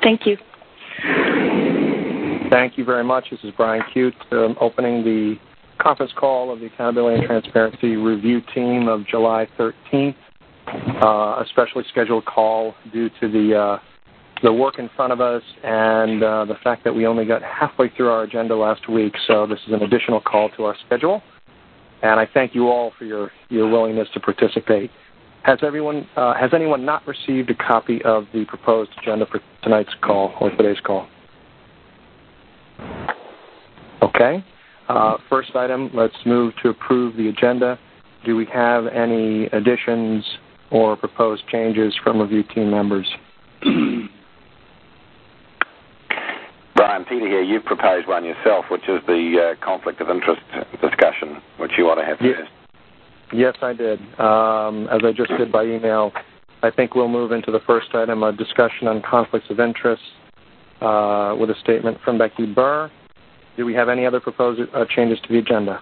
Thank you. Thank you very much. This is Brian Cute, opening the conference call of the Accountability and Transparency Review Team of July 13th, a specially scheduled call due to the work in front of us and the fact that we only got halfway through our agenda last week, so this is an additional call to our schedule. And I thank you all for your willingness to participate. Has anyone not received a copy of the proposed agenda for tonight's call or today's call? Okay. First item, let's move to approve the agenda. Do we have any additions or proposed changes from review team members? Brian, Peter here. You've proposed one yourself, which is the conflict of interest discussion, which you want to have first. Yes, I did. As I just did by email, I think we'll move into the first item, a discussion on conflicts of interest with a statement from Becky Burr. Do we have any other proposed changes to the agenda?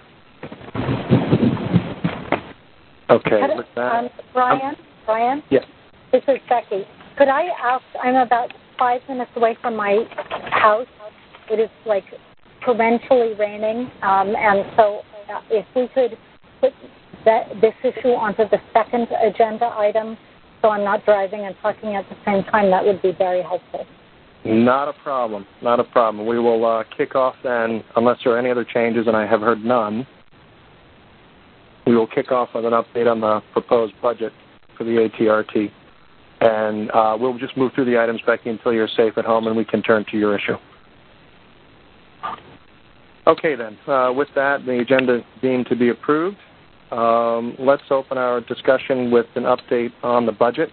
Okay. With that, Brian? Yes. This is Becky. Could I ask, I'm about 5 minutes away from my house. It is like torrentially raining, and so if we could put this issue onto the second agenda item so I'm not driving and talking at the same time, that would be very helpful. Not a problem. Not a problem. We will kick off then, unless there are any other changes, and I have heard none. We will kick off with an update on the proposed budget for the ATRT. And we'll just move through the items, Becky, until you're safe at home and we can turn to your issue. Okay, then. With that, the agenda is deemed to be approved. Let's open our discussion with an update on the budget.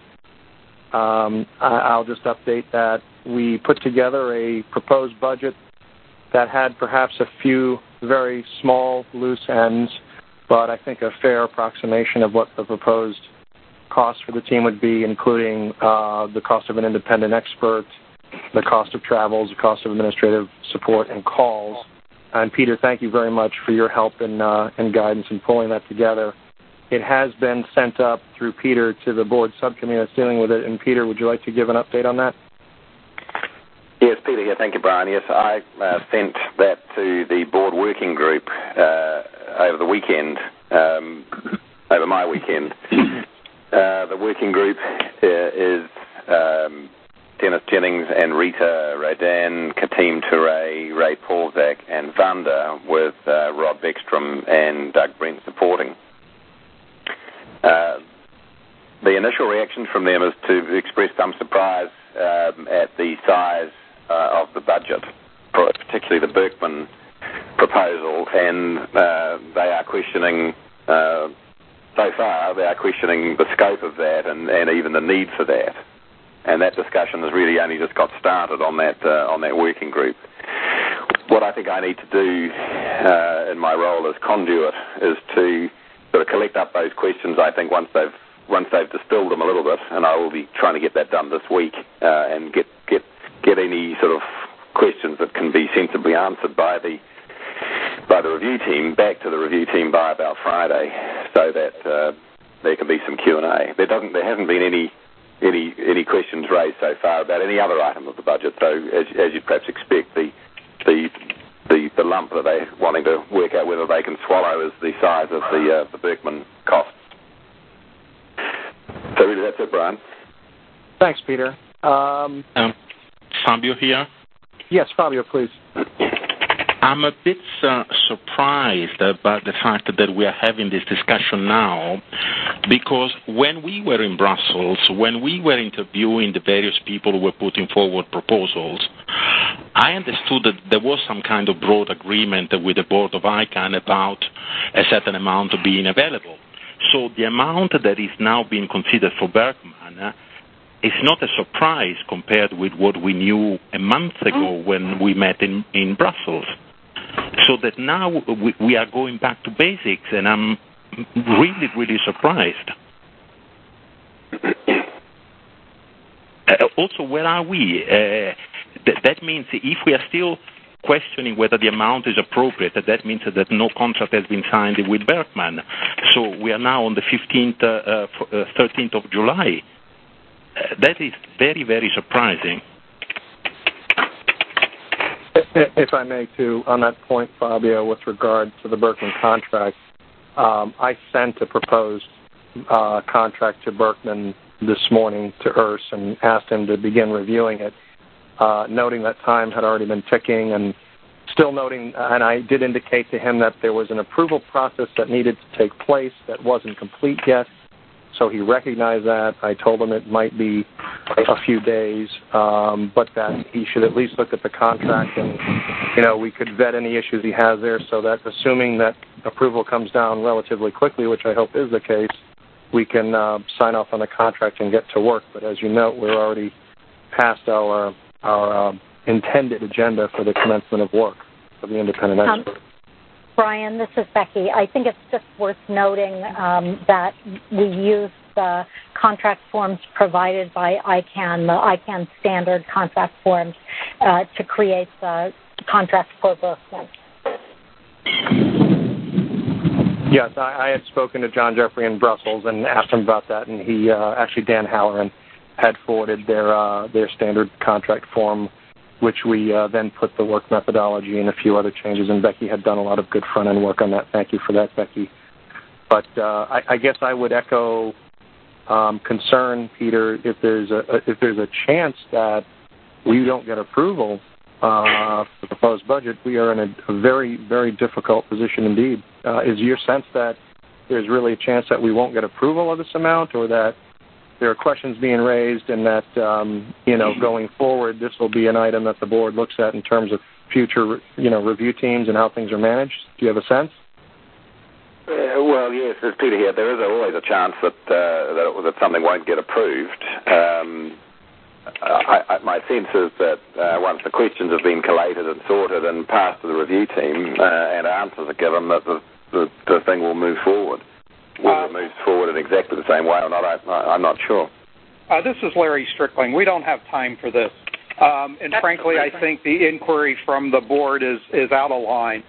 I'll just update that we put together a proposed budget that had perhaps a few very small loose ends, but I think a fair approximation of what the proposed cost for the team would be, including the cost of an independent expert, the cost of travels, the cost of administrative support and calls. And Peter, thank you very much for your help and guidance in pulling that together. It has been sent up through Peter to the board subcommittee that's dealing with it. And Peter, would you like to give an update on that? Yes, Peter here. Thank you, Brian. Yes, I sent that to the board working group over the weekend, over my weekend. The working group is Dennis Jennings and Rita Rodan, Katim Touré, Ray Paulzak, and Vanda, with Rob Beckstrom and Doug Brent supporting. The initial reaction from them is to express some surprise at the size of the budget, particularly the Berkman proposal, and they are questioning, so far, they are questioning the scope of that and even the need for that. And that discussion has really only just got started on that working group. What I think I need to do in my role as conduit is to sort of collect up those questions, I think, once they've distilled them a little bit, and I will be trying to get that done this week and get any sort of questions that can be sensibly answered by the review team back to the review team by about Friday, so that there can be some Q&A. There hasn't been any questions raised so far about any other item of the budget. So as you'd perhaps expect, the lump that they're wanting to work out whether they can swallow is the size of the Berkman costs. So really, that's it, Brian. Thanks, Peter. Fabio here. Yes, Fabio, please. I'm a bit surprised about the fact that we are having this discussion now, because when we were in Brussels, when we were interviewing the various people who were putting forward proposals, I understood that there was some kind of broad agreement with the board of ICANN about a certain amount being available. So the amount that is now being considered for Berkman is not a surprise compared with what we knew a month ago when we met in Brussels. So that now we are going back to basics, and I'm really, really surprised. Also, where are we? That means if we are still questioning whether the amount is appropriate, that means that no contract has been signed with Berkman. So we are now on the 13th of July. That is very, very surprising. If I may, too, on that point, Fabio, with regard to the Berkman contract, I sent a proposed contract to Berkman this morning to Urs and asked him to begin reviewing it, noting that time had already been ticking and still noting, and I did indicate to him that there was an approval process that needed to take place that wasn't complete yet. So he recognized that. I told him it might be a few days, but that he should at least look at the contract and, we could vet any issues he has there so that assuming that approval comes down relatively quickly, which I hope is the case, we can sign off on the contract and get to work. But as you know, we're already past our intended agenda for the commencement of work for the independent expert. Brian, this is Becky. I think it's just worth noting that we use the contract forms provided by ICANN, the ICANN standard contract forms, to create the contract for Berkman. Yes, I had spoken to John Jeffrey in Brussels and asked him about that, and he actually, Dan Halloran, had forwarded their standard contract form, which we then put the work methodology and a few other changes, and Becky had done a lot of good front-end work on that. Thank you for that, Becky. But I guess I would echo concern, Peter, if there's a chance that we don't get approval for the proposed budget, we are in a very, very difficult position indeed. Is your sense that there's really a chance that we won't get approval of this amount, or that there are questions being raised and that, going forward, this will be an item that the board looks at in terms of future, review teams and how things are managed? Do you have a sense? Well, yes, as Peter here, there is always a chance that something won't get approved. My sense is that once the questions have been collated and sorted and passed to the review team and answers are given, that the thing will move forward. Whether it moves forward in exactly the same way or not, I'm not sure. This is Larry Strickling. We don't have time for this. And frankly, I think the inquiry from the board is out of line.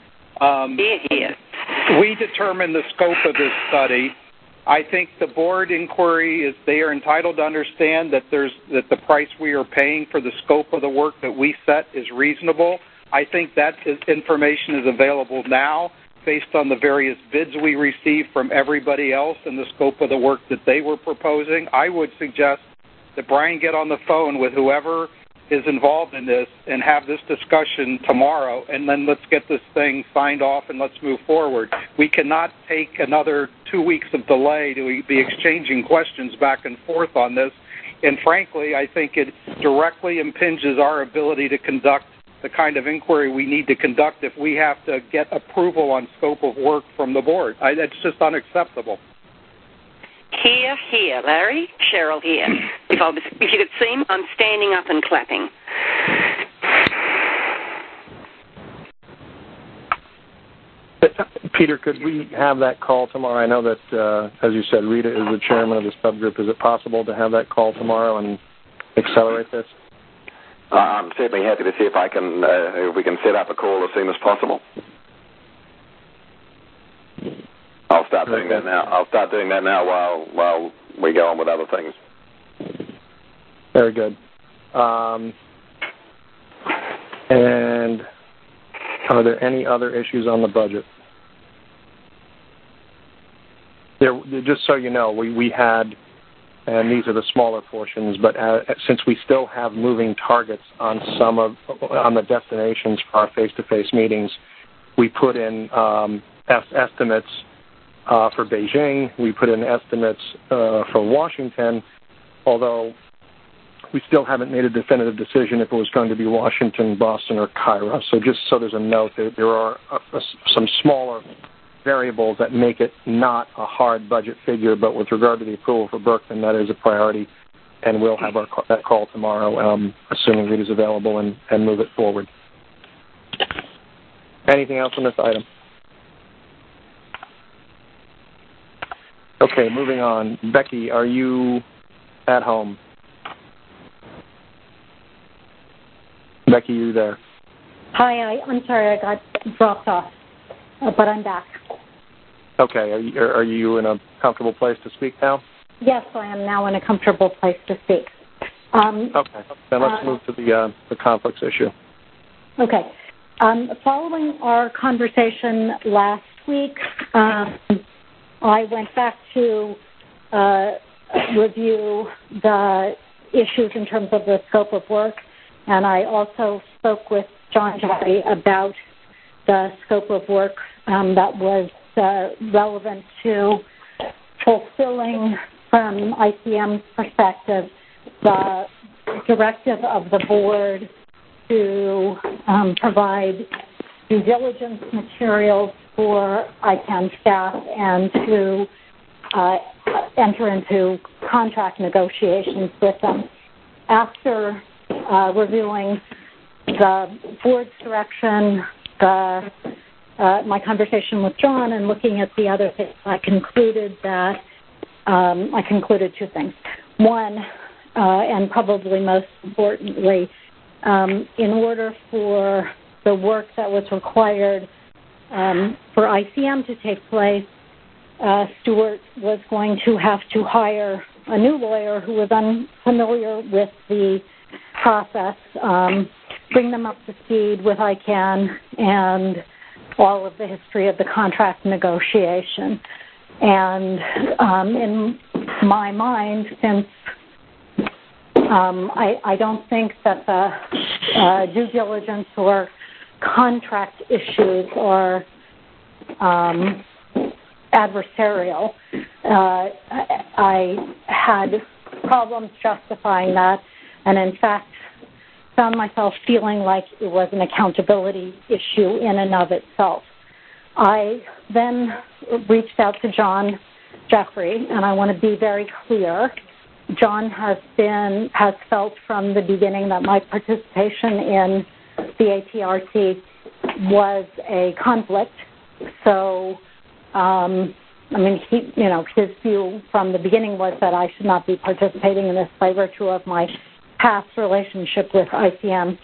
We determine the scope of this study. I think the board inquiry is they are entitled to understand that the price we are paying for the scope of the work that we set is reasonable. I think that information is available now based on the various bids we received from everybody else and the scope of the work that they were proposing. I would suggest that Brian get on the phone with whoever is involved in this and have this discussion tomorrow, and then let's get this thing signed off and let's move forward. We cannot take another 2 weeks of delay to be exchanging questions back and forth on this. And frankly, I think it directly impinges our ability to conduct the kind of inquiry we need to conduct if we have to get approval on scope of work from the board. That's just unacceptable. Here, Larry. Cheryl here. If you could see me, I'm standing up and clapping. Peter, could we have that call tomorrow? I know that, as you said, Rita is the chairman of the subgroup. Is it possible to have that call tomorrow and accelerate this? I'm certainly happy to see if we can set up a call as soon as possible. I'll start doing that now. I'll start doing that now while we go on with other things. Very good. And are there any other issues on the budget? Just so you know, we had, and these are the smaller portions, but since we still have moving targets on on the destinations for our face-to-face meetings, we put in estimates for Beijing. We put in estimates for Washington, although we still haven't made a definitive decision if it was going to be Washington, Boston, or Cairo. So just so there's a note, there are some smaller variables that make it not a hard budget figure, but with regard to the approval for Berkman, that is a priority, and we'll have that call tomorrow, assuming Rita's available, and move it forward. Anything else on this item? Okay, moving on. Becky, are you at home? Becky, you there? Hi, I'm sorry, I got dropped off, but I'm back. Okay, are you in a comfortable place to speak now? Yes, I am now in a comfortable place to speak. Okay, then let's move to the conflicts issue. Okay. Following our conversation last week, I went back to review the issues in terms of the scope of work, and I also spoke with John Jeffrey about the scope of work that was relevant to fulfilling, from ICM's perspective, the directive of the board to provide due diligence materials for ICANN staff and to enter into contract negotiations with them. After reviewing the board's direction, my conversation with John, and looking at the other things, I concluded two things. One, and probably most importantly, in order for the work that was required for ICM to take place, Stewart was going to have to hire a new lawyer who was unfamiliar with the process, bring them up to speed with ICANN and all of the history of the contract negotiation. And in my mind, since I don't think that the due diligence or contract issues are adversarial, I had problems justifying that, and in fact found myself feeling like it was an accountability issue in and of itself. I then reached out to John Jeffrey, and I want to be very clear. John has felt from the beginning that my participation in the ATRT was a conflict. So, his view from the beginning was that I should not be participating in this by virtue of my past relationship with ICM.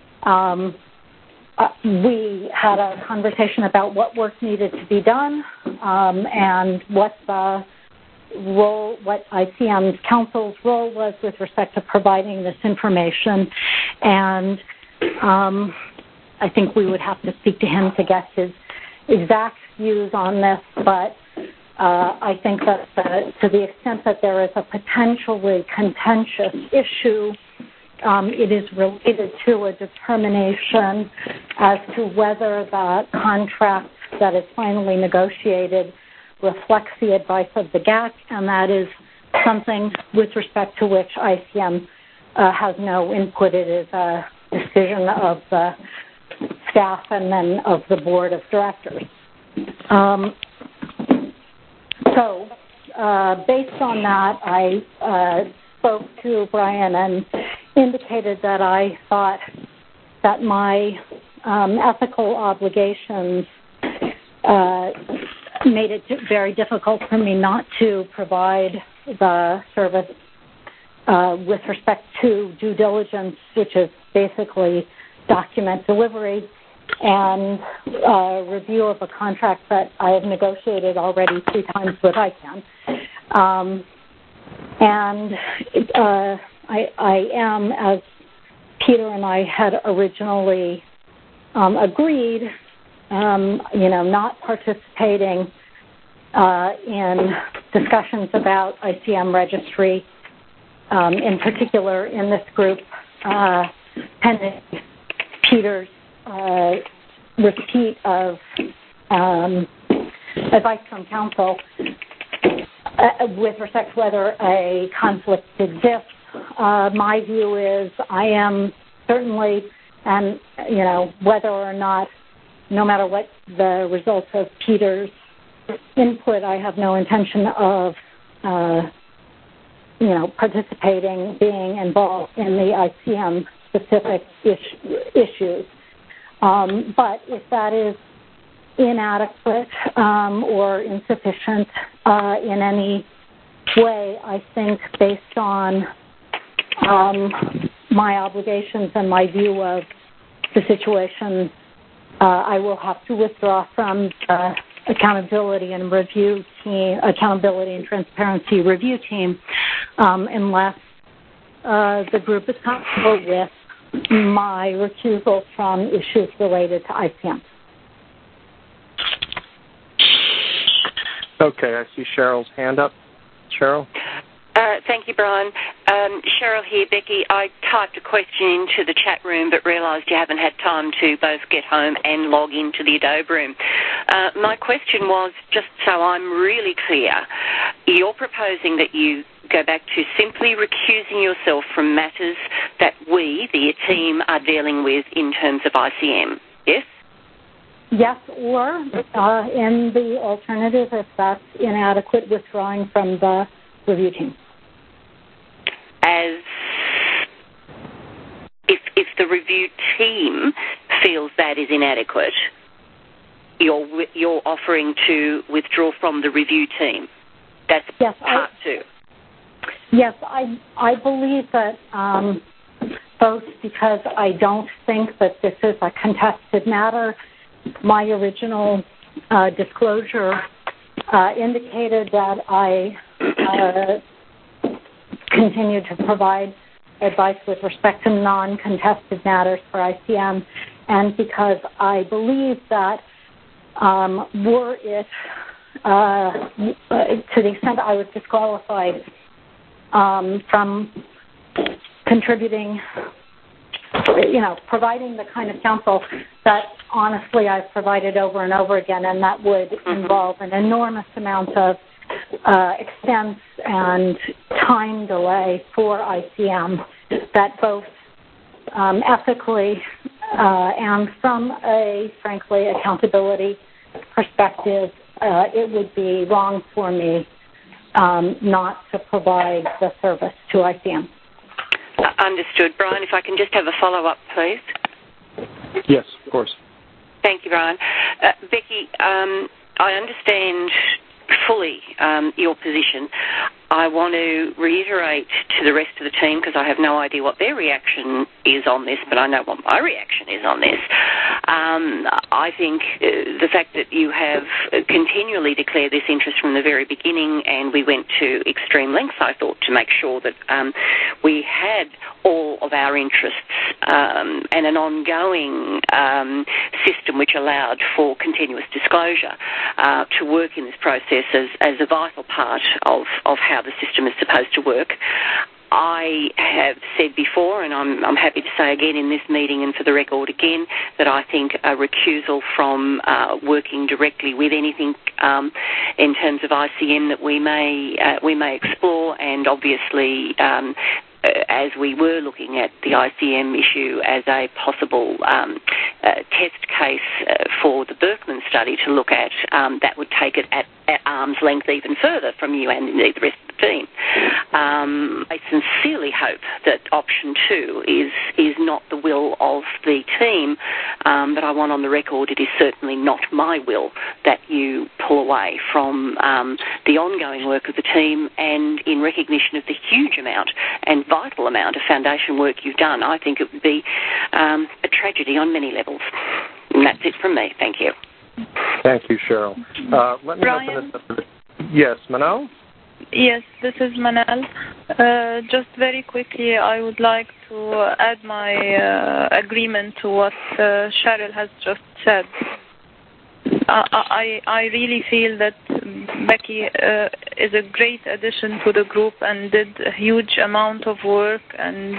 We had a conversation about what work needed to be done and what ICM's counsel's role was with respect to providing this information. And I think we would have to speak to him to get his exact views on this, but I think that to the extent that there is a potentially contentious issue, it is related to a determination as to whether the contract that is finally negotiated reflects the advice of the GAC, and that is something with respect to which ICM has no input. It is a decision of the staff and then of the board of directors. So based on that, I spoke to Brian and indicated that I thought that my ethical obligations made it very difficult for me not to provide the service with respect to due diligence, which is basically document delivery, and review of a contract that I have negotiated already 3 times with ICANN. And I am, as Peter and I had originally agreed, not participating in discussions about ICM registry, in particular in this group, pending Peter's repeat of advice from counsel with respect to whether a conflict exists. My view is I am certainly, and whether or not, no matter what the results of Peter's input, I have no intention of participating, being involved in the ICM specific issues. But if that is inadequate or insufficient in any way, I think based on my obligations and my view of the situation, I will have to withdraw from the accountability and transparency review team unless the group is comfortable with my recusal from issues related to ICM. Okay, I see Cheryl's hand up. Cheryl? Thank you, Brian. Cheryl here, Becky. I typed a question into the chat room but realised you haven't had time to both get home and log into the Adobe room. My question was, just so I'm really clear, you're proposing that you go back to simply recusing yourself from matters that we, the team, are dealing with in terms of ICM, yes? Yes, or in the alternative, if that's inadequate, withdrawing from the review team. As if the review team feels that is inadequate, you're offering to withdraw from the review team. That's part two. Yes, I believe that both because I don't think that this is a contested matter. My original disclosure indicated that I continue to provide advice with respect to non-contested matters for ICM, and because I believe that were it, to the extent I was disqualified from contributing, providing the kind of counsel that honestly I've provided over and over again, and that would involve an enormous amount of expense and time delay for ICM, that both ethically and from a, frankly, accountability perspective, it would be wrong for me not to provide the service to ICM. Understood. Brian, if I can just have a follow-up, please. Yes, of course. Thank you, Brian. Becky, I understand fully your position. I want to reiterate to the rest of the team, because I have no idea what their reaction is on this, but I know what my reaction is on this. I think the fact that you have continually declared this interest from the very beginning, and we went to extreme lengths, I thought, to make sure that we had all of our interests and an ongoing system which allowed for continuous disclosure to work in this process as a vital part of how the system is supposed to work. I have said before, and I'm happy to say again in this meeting and for the record again, that I think a recusal from working directly with anything in terms of ICM that we may explore, and obviously as we were looking at the ICM issue as a possible test case for the Berkman study to look at, that would take it at arm's length even further from you and indeed the rest of the team. I sincerely hope that option 2 is not the will of the team, but I want on the record it is certainly not my will that you pull away from the ongoing work of the team, and in recognition of the huge amount and vital amount of foundation work you've done. I think it would be a tragedy on many levels. And that's it from me. Thank you. Thank you, Cheryl. Let me Brian? open this up. Yes, Manal? Yes, this is Manal. Just very quickly, I would like to add my agreement to what Cheryl has just said. I really feel that Becky is a great addition to the group and did a huge amount of work, and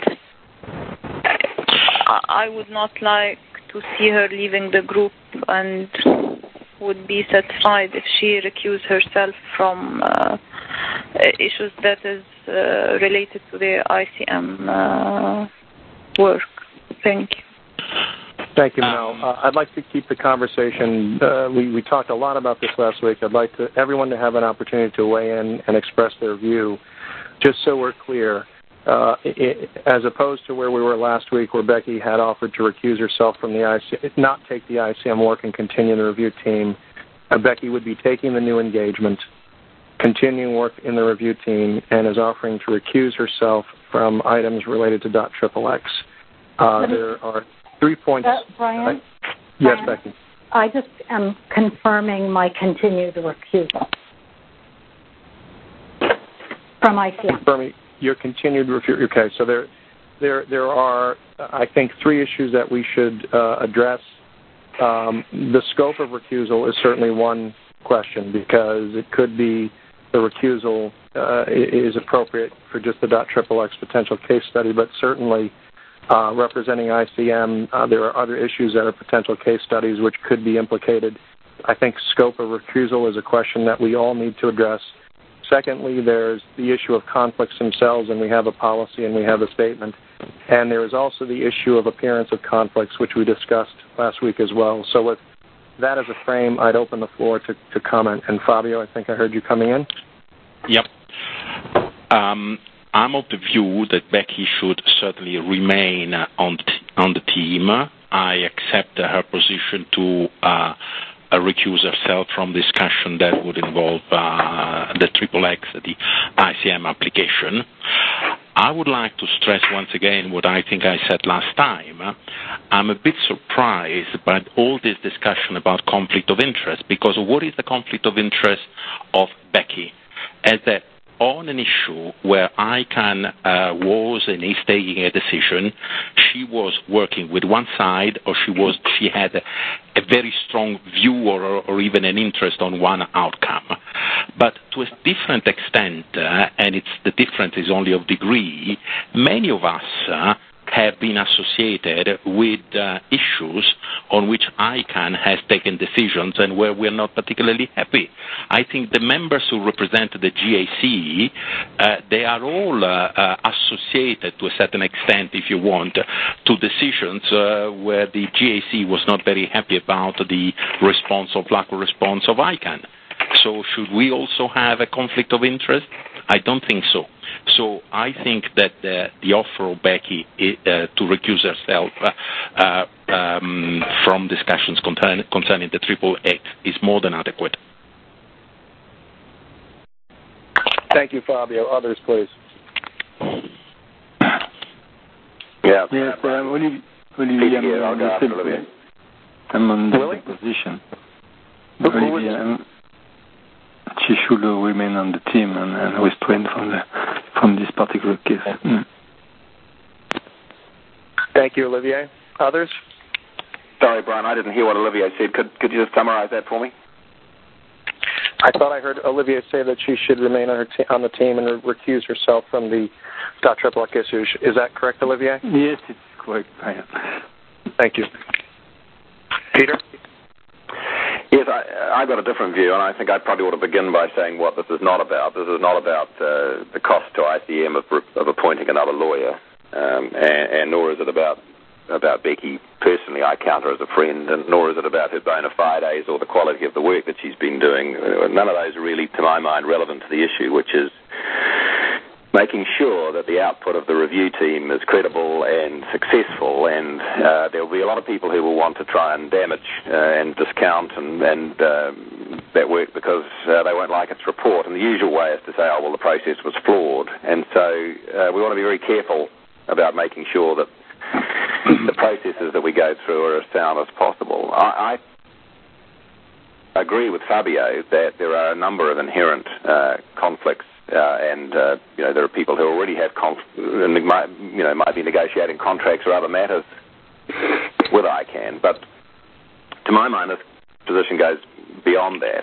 I would not like to see her leaving the group, and would be satisfied if she recused herself from issues that is related to the ICM work. Thank you. Thank you, Mel. I'd like to keep the conversation. We talked a lot about this last week. I'd like everyone to have an opportunity to weigh in and express their view, just so we're clear. As opposed to where we were last week, where Becky had offered to recuse herself from the ICM, not take the ICM work and continue the review team, Becky would be taking the new engagement, continuing work in the review team, and is offering to recuse herself from items related to .XXX. There are 3 points. Brian? Yes, Brian, Becky. I just am confirming my continued recusal from ICM. Confirming your continued review. Okay, so there are, I think, three issues that we should address. The scope of recusal is certainly one question, because it could be the recusal is appropriate for just the .XXX potential case study, but certainly representing ICM, there are other issues that are potential case studies which could be implicated. I think scope of recusal is a question that we all need to address. Secondly, there's the issue of conflicts themselves, and we have a policy and we have a statement. And there is also the issue of appearance of conflicts, which we discussed last week as well. So with that as a frame, I'd open the floor to comment. And Fabio, I think I heard you coming in. Yep. I'm of the view that Becky should certainly remain on the team. I accept her position to recuse herself from discussion that would involve the XXX, the ICM application. I would like to stress once again what I think I said last time. I'm a bit surprised by all this discussion about conflict of interest, because what is the conflict of interest of Becky? As that on an issue where ICANN was and is taking a decision, she was working with one side, or she had a very strong view or even an interest on one outcome. But to a different extent, and the difference is only of degree, many of us have been associated with issues on which ICANN has taken decisions and where we're not particularly happy. I think the members who represent the GAC, they are all associated to a certain extent, if you want, to decisions where the GAC was not very happy about the response or lack of response of ICANN. So should we also have a conflict of interest? I don't think so. So I think that the offer of Becky to recuse herself from discussions concerning the XXX is more than adequate. Thank you, Fabio. Others, please. Yeah. Yes, Olivier, I'm on the position. Olivier, she should remain on the team and restrain from this particular case. Thank you, Olivier. Others? Sorry, Brian, I didn't hear what Olivier said. Could you just summarize that for me? I thought I heard Olivier say that she should remain on the team and recuse herself from the .XXX issue. Is that correct, Olivier? Yes, it's correct. Thank you. Peter? Yes, I got a different view, and I think I probably ought to begin by saying what this is not about. This is not about the cost to ICM of appointing another lawyer, and nor is it about Becky personally. I count her as a friend, and nor is it about her bona fides or the quality of the work that she's been doing. None of those are really, to my mind, relevant to the issue, which is making sure that the output of the review team is credible and successful, and there will be a lot of people who will want to try and damage and discount and that work because they won't like its report. And the usual way is to say, oh, well, the process was flawed. And so we want to be very careful about making sure that the processes that we go through are as sound as possible. I agree with Fabio that there are a number of inherent conflicts, and there are people who already have might be negotiating contracts or other matters with ICANN. But to my mind, this position goes beyond that.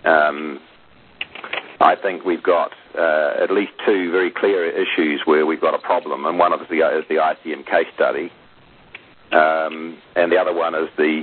I think we've got at least two very clear issues where we've got a problem, and one of them is the ICM case study, and the other one is the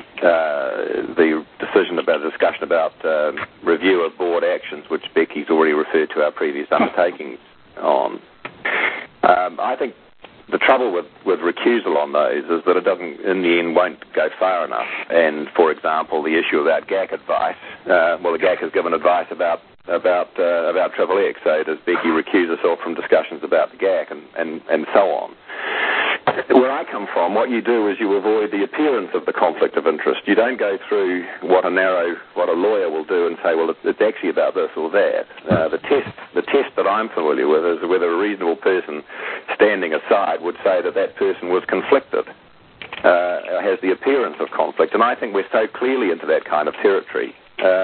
discussion about review of board actions, which Becky's already referred to our previous undertakings on. I think the trouble with recusal on those is that it doesn't, in the end, won't go far enough. And for example, the issue about GAC advice. The GAC has given advice about XXX. So does Becky recuse herself from discussions about the GAC and so on? Where I come from, what you do is you avoid the appearance of the conflict of interest. You don't go through what a lawyer will do and say, well, it's actually about this or that. The test that I'm familiar with is whether a reasonable person standing aside would say that person was conflicted, has the appearance of conflict. And I think we're so clearly into that kind of territory.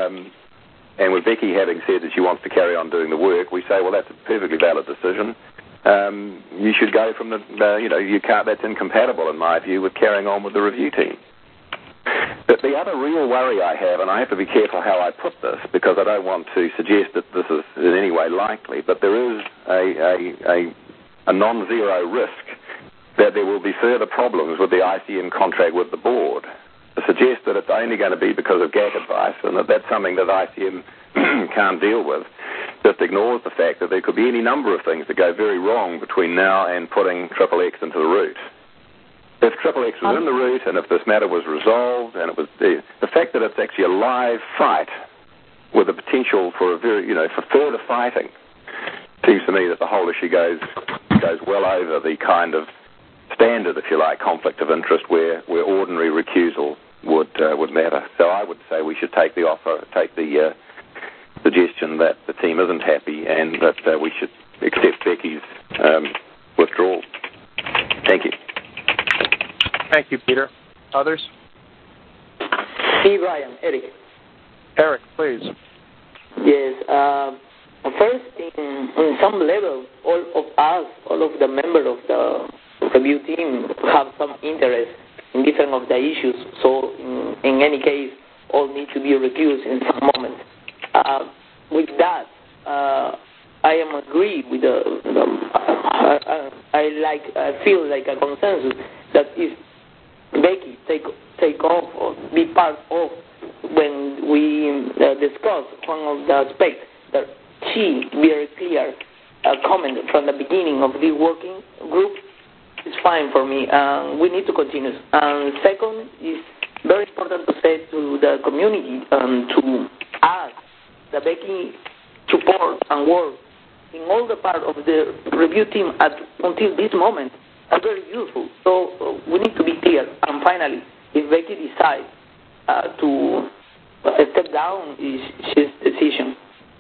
And with Becky having said that she wants to carry on doing the work, we say, well, that's a perfectly valid decision. you should go from you can't. That's incompatible, in my view, with carrying on with the review team. But the other real worry I have, and I have to be careful how I put this because I don't want to suggest that this is in any way likely, but there is a non-zero risk that there will be further problems with the ICM contract with the board. To suggest that it's only going to be because of GAC advice and that that's something that ICM can't deal with just ignores the fact that there could be any number of things that go very wrong between now and putting XXX into the route. If XXX was in the route and if this matter was resolved and it was the fact that it's actually a live fight with the potential for for further fighting, seems to me that the whole issue goes well over the kind of standard, if you like, conflict of interest where ordinary recusal would matter. So I would say we should take the suggestion that the team isn't happy and that we should accept Becky's withdrawal. Thank you. Thank you, Peter. Others? Hey, Brian. Eric. Eric, please. Yes. First, on some level, all of the members of the review team have some interest in different of the issues. So, in any case, all need to be recused in some moment. With that, I am agree with I feel like a consensus that if Becky take off or be part of when we discuss one of the aspects that she very clear comment from the beginning of the working group is fine for me. We need to continue. Second is very important to say to the community to ask the Becky support and work in all the part of the review team until this moment are very useful. So we need to be clear. And finally, if Becky decides to step down, is his decision.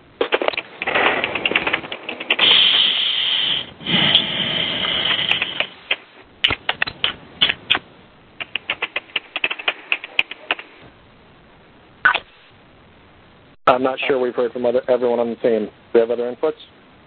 I'm not sure we've heard from everyone on the team. Do you have other inputs?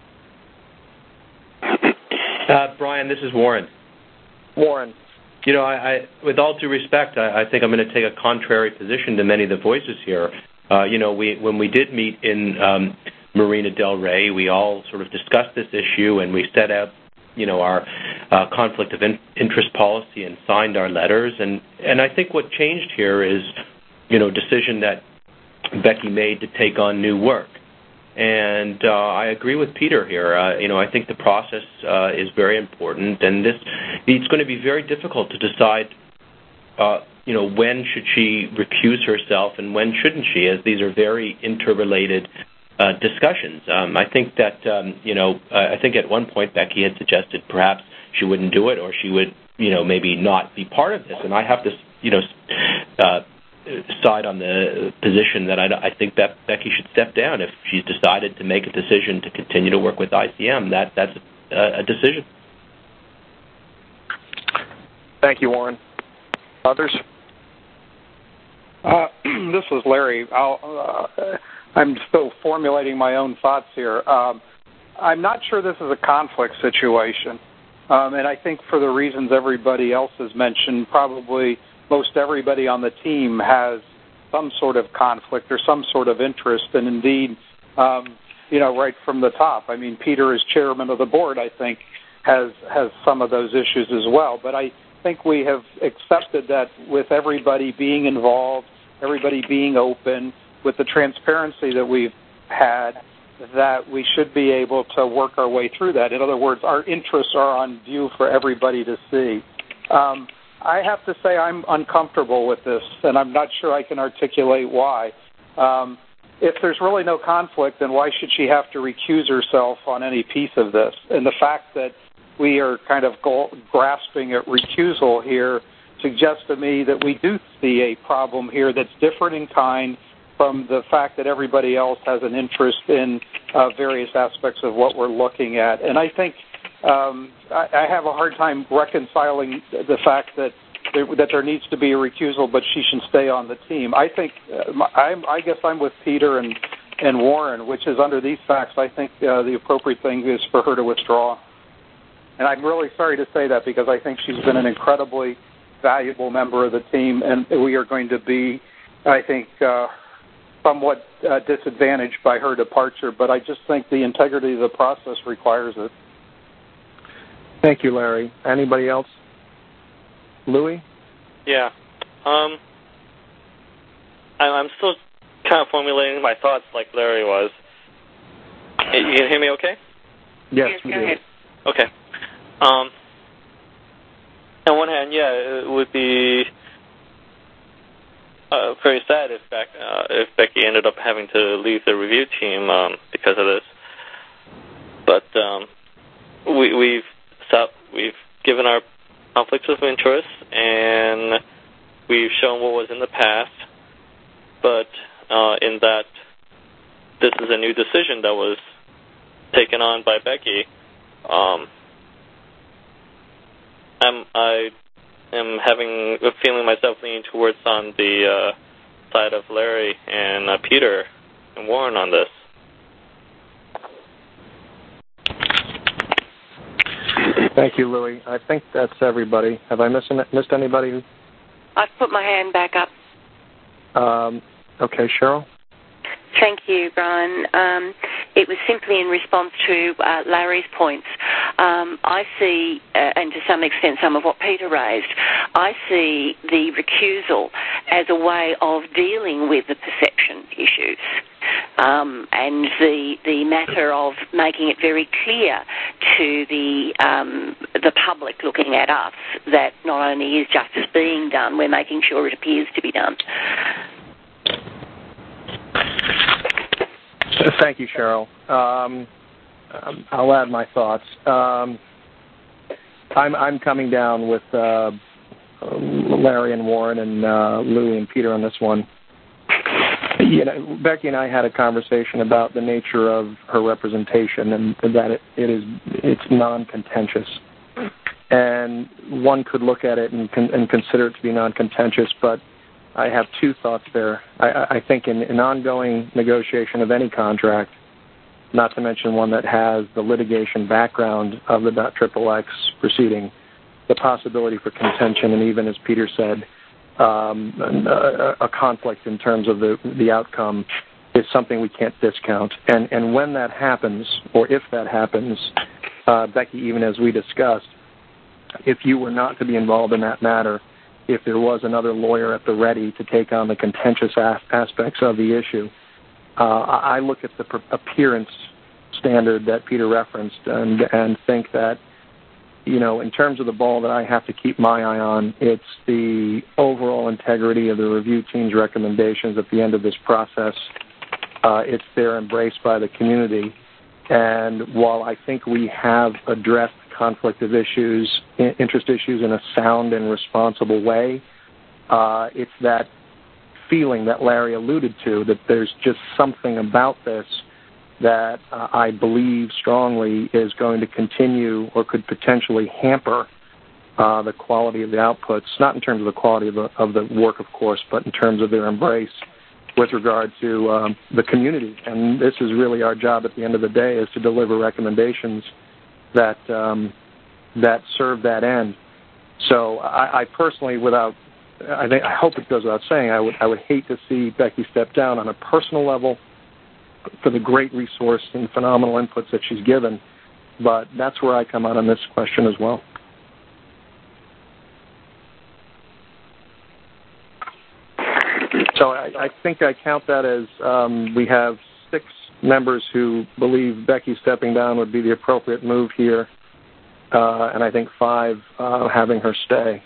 Brian, this is Warren. Warren. I with all due respect, I think I'm going to take a contrary position to many of the voices here. When we did meet in Marina del Rey, we all sort of discussed this issue and we set out, our conflict of interest policy and signed our letters. And I think what changed here is, decision that Becky made to take on new work. And I agree with Peter here. I think the process is very important, and it's going to be very difficult to decide, when should she recuse herself and when shouldn't she, as these are very interrelated discussions. I think that, I think at one point Becky had suggested perhaps she wouldn't do it or she would, maybe not be part of this. And I have to, side on the position that I think that Becky should step down if she's decided to make a decision to continue to work with ICM. That's a decision. Thank you, Warren. Others? This is Larry. I'm still formulating my own thoughts here. I'm not sure this is a conflict situation, and I think for the reasons everybody else has mentioned, probably most everybody on the team has some sort of conflict or some sort of interest, and indeed, right from the top. I mean, Peter, as chairman of the board, I think, has some of those issues as well. But I think we have accepted that with everybody being involved, everybody being open, with the transparency that we've had, that we should be able to work our way through that. In other words, our interests are on view for everybody to see. I have to say I'm uncomfortable with this, and I'm not sure I can articulate why. If there's really no conflict, then why should she have to recuse herself on any piece of this? And the fact that we are kind of grasping at recusal here suggests to me that we do see a problem here that's different in kind from the fact that everybody else has an interest in various aspects of what we're looking at. And I think I have a hard time reconciling the fact that there needs to be a recusal, but she should stay on the team. I think I guess I'm with Peter and Warren, which is under these facts, I think the appropriate thing is for her to withdraw. And I'm really sorry to say that because I think she's been an incredibly valuable member of the team, and we are going to be, I think, somewhat disadvantaged by her departure. But I just think the integrity of the process requires it. Thank you, Larry. Anybody else? Louis? Yeah. I'm still kind of formulating my thoughts like Larry was. You can hear me okay? Yes, we do. Okay. On one hand, yeah, it would be very sad if Becky ended up having to leave the review team because of this. But we've given our conflicts of interest, and we've shown what was in the past. But in that this is a new decision that was taken on by Becky, I am feeling myself leaning towards on the side of Larry and Peter and Warren on this. Thank you, Louis. I think that's everybody. Have I missed anybody? I've put my hand back up. Okay, Cheryl? Thank you, Brian. It was simply in response to Larry's points. I see, and to some extent some of what Peter raised, I see the recusal as a way of dealing with the perception issues. And the matter of making it very clear to the public looking at us that not only is justice being done, we're making sure it appears to be done. Thank you, Cheryl. I'll add my thoughts. I'm coming down with Larry and Warren and Louie and Peter on this one. Becky and I had a conversation about the nature of her representation and that it's non-contentious. And one could look at it and consider it to be non-contentious, but I have two thoughts there. I think in an ongoing negotiation of any contract, not to mention one that has the litigation background of the .XXX proceeding, the possibility for contention and even, as Peter said, a conflict in terms of the outcome is something we can't discount. And when that happens, or if that happens, Becky, even as we discussed, if you were not to be involved in that matter, if there was another lawyer at the ready to take on the contentious aspects of the issue, I look at the appearance standard that Peter referenced and think that, in terms of the ball that I have to keep my eye on, it's the overall integrity of the review team's recommendations at the end of this process. It's their embrace by the community. And while I think we have addressed conflict of interest issues in a sound and responsible way, it's that feeling that Larry alluded to, that there's just something about this that I believe strongly is going to continue or could potentially hamper the quality of the outputs, not in terms of the quality of the work, of course, but in terms of their embrace with regard to the community. And this is really our job at the end of the day, is to deliver recommendations that serve that end. So I personally, I hope it goes without saying, I would hate to see Becky step down on a personal level for the great resource and phenomenal inputs that she's given. But that's where I come out on this question as well. So I think I count that as we have 6 members who believe Becky stepping down would be the appropriate move here, and I think 5 having her stay.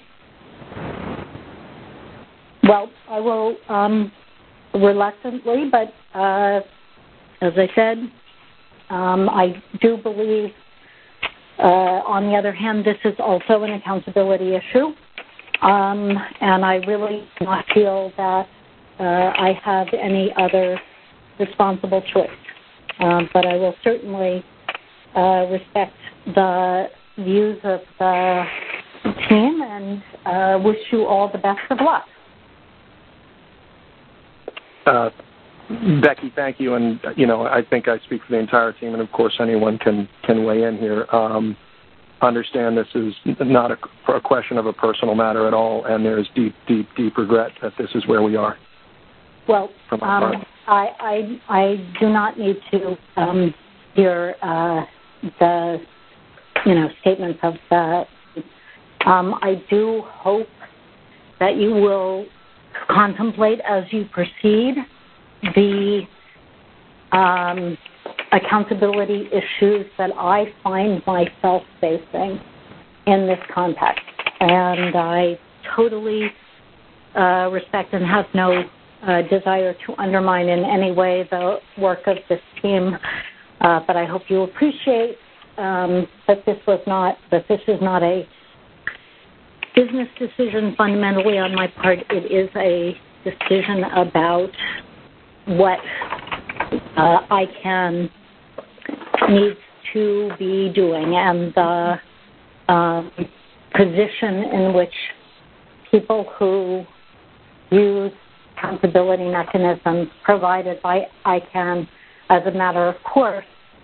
Well, I will reluctantly, but as I said, I do believe, on the other hand, this is also an accountability issue, and I really do not feel that I have any other responsible choice. But I will certainly respect the views of the team and wish you all the best of luck. Becky, thank you. And, I think I speak for the entire team, and, of course, anyone can weigh in here. understand this is not a question of a personal matter at all, and there is deep, deep, deep regret that this is where we are. Well, I do not need to hear the statements of that. I do hope that you will contemplate as you proceed the accountability issues that I find myself facing in this context. And I totally respect and have no desire to undermine in any way the work of this team, but I hope you appreciate that this is not a business decision fundamentally on my part. It is a decision about what ICANN needs to be doing, and the position in which people who use accountability mechanisms provided by ICANN as a matter of course,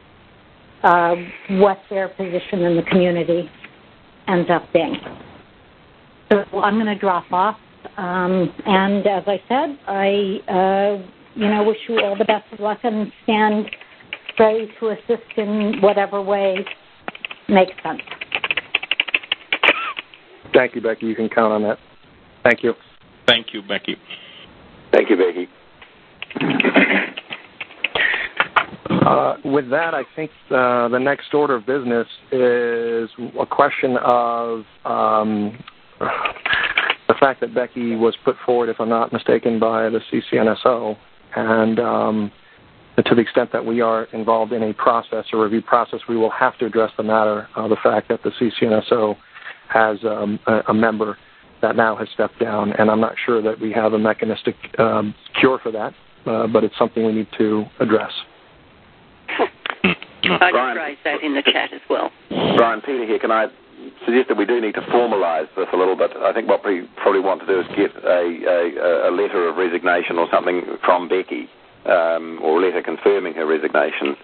what their position in the community ends up being. So I'm going to drop off, and as I said, I wish you all the best of luck and stand ready to assist in whatever way makes sense. Thank you, Becky. You can count on that. Thank you. Thank you, Becky. Thank you, Becky. With that, I think the next order of business is a question of the fact that Becky was put forward, if I'm not mistaken, by the CCNSO, and to the extent that we are involved in a process, a review process, we will have to address the matter of the fact that the CCNSO has a member that now has stepped down, and I'm not sure that we have a mechanistic cure for that, but it's something we need to address. I just raised that in the chat as well. Brian, Peter here. Can I suggest that we do need to formalise this a little bit? I think what we probably want to do is get a letter of resignation or something from Becky, or a letter confirming her resignation.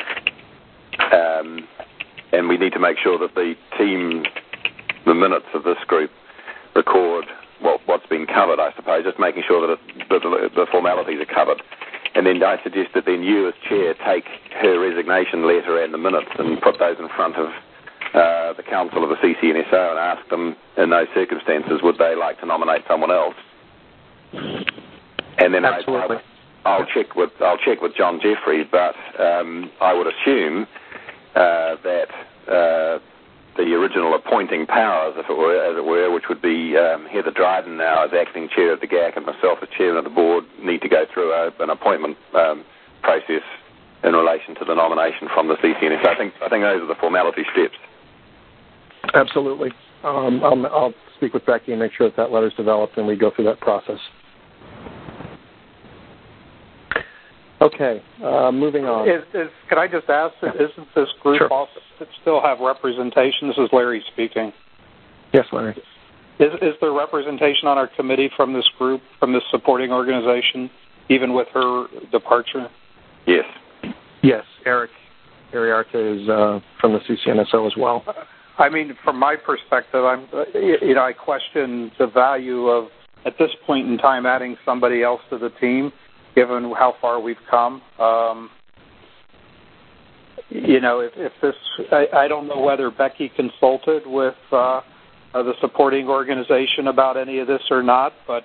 And we need to make sure that the team, the minutes of this group, record what's been covered, I suppose, just making sure that the formalities are covered. And then I suggest that then you, as chair, take her resignation letter and the minutes and put those in front of the council of the CCNSO and ask them, in those circumstances, would they like to nominate someone else? And then I'll check with John Jeffrey, but I would assume that the original appointing powers, as it were, which would be Heather Dryden now as acting chair of the GAC and myself as chairman of the board, need to go through an appointment process in relation to the nomination from the CCNSO. I think those are the formality steps. Absolutely. I'll speak with Becky and make sure that letter's developed and we go through that process. Okay, moving on. Can I just ask, isn't this group also still have representation? This is Larry speaking. Yes, Larry. Is there representation on our committee from this group, from this supporting organization, even with her departure? Yes. Yes, Eric Ariarte is from the CCNSO as well. I mean, from my perspective, I question the value of, at this point in time, adding somebody else to the team, given how far we've come. If this, I don't know whether Becky consulted with the supporting organization about any of this or not, but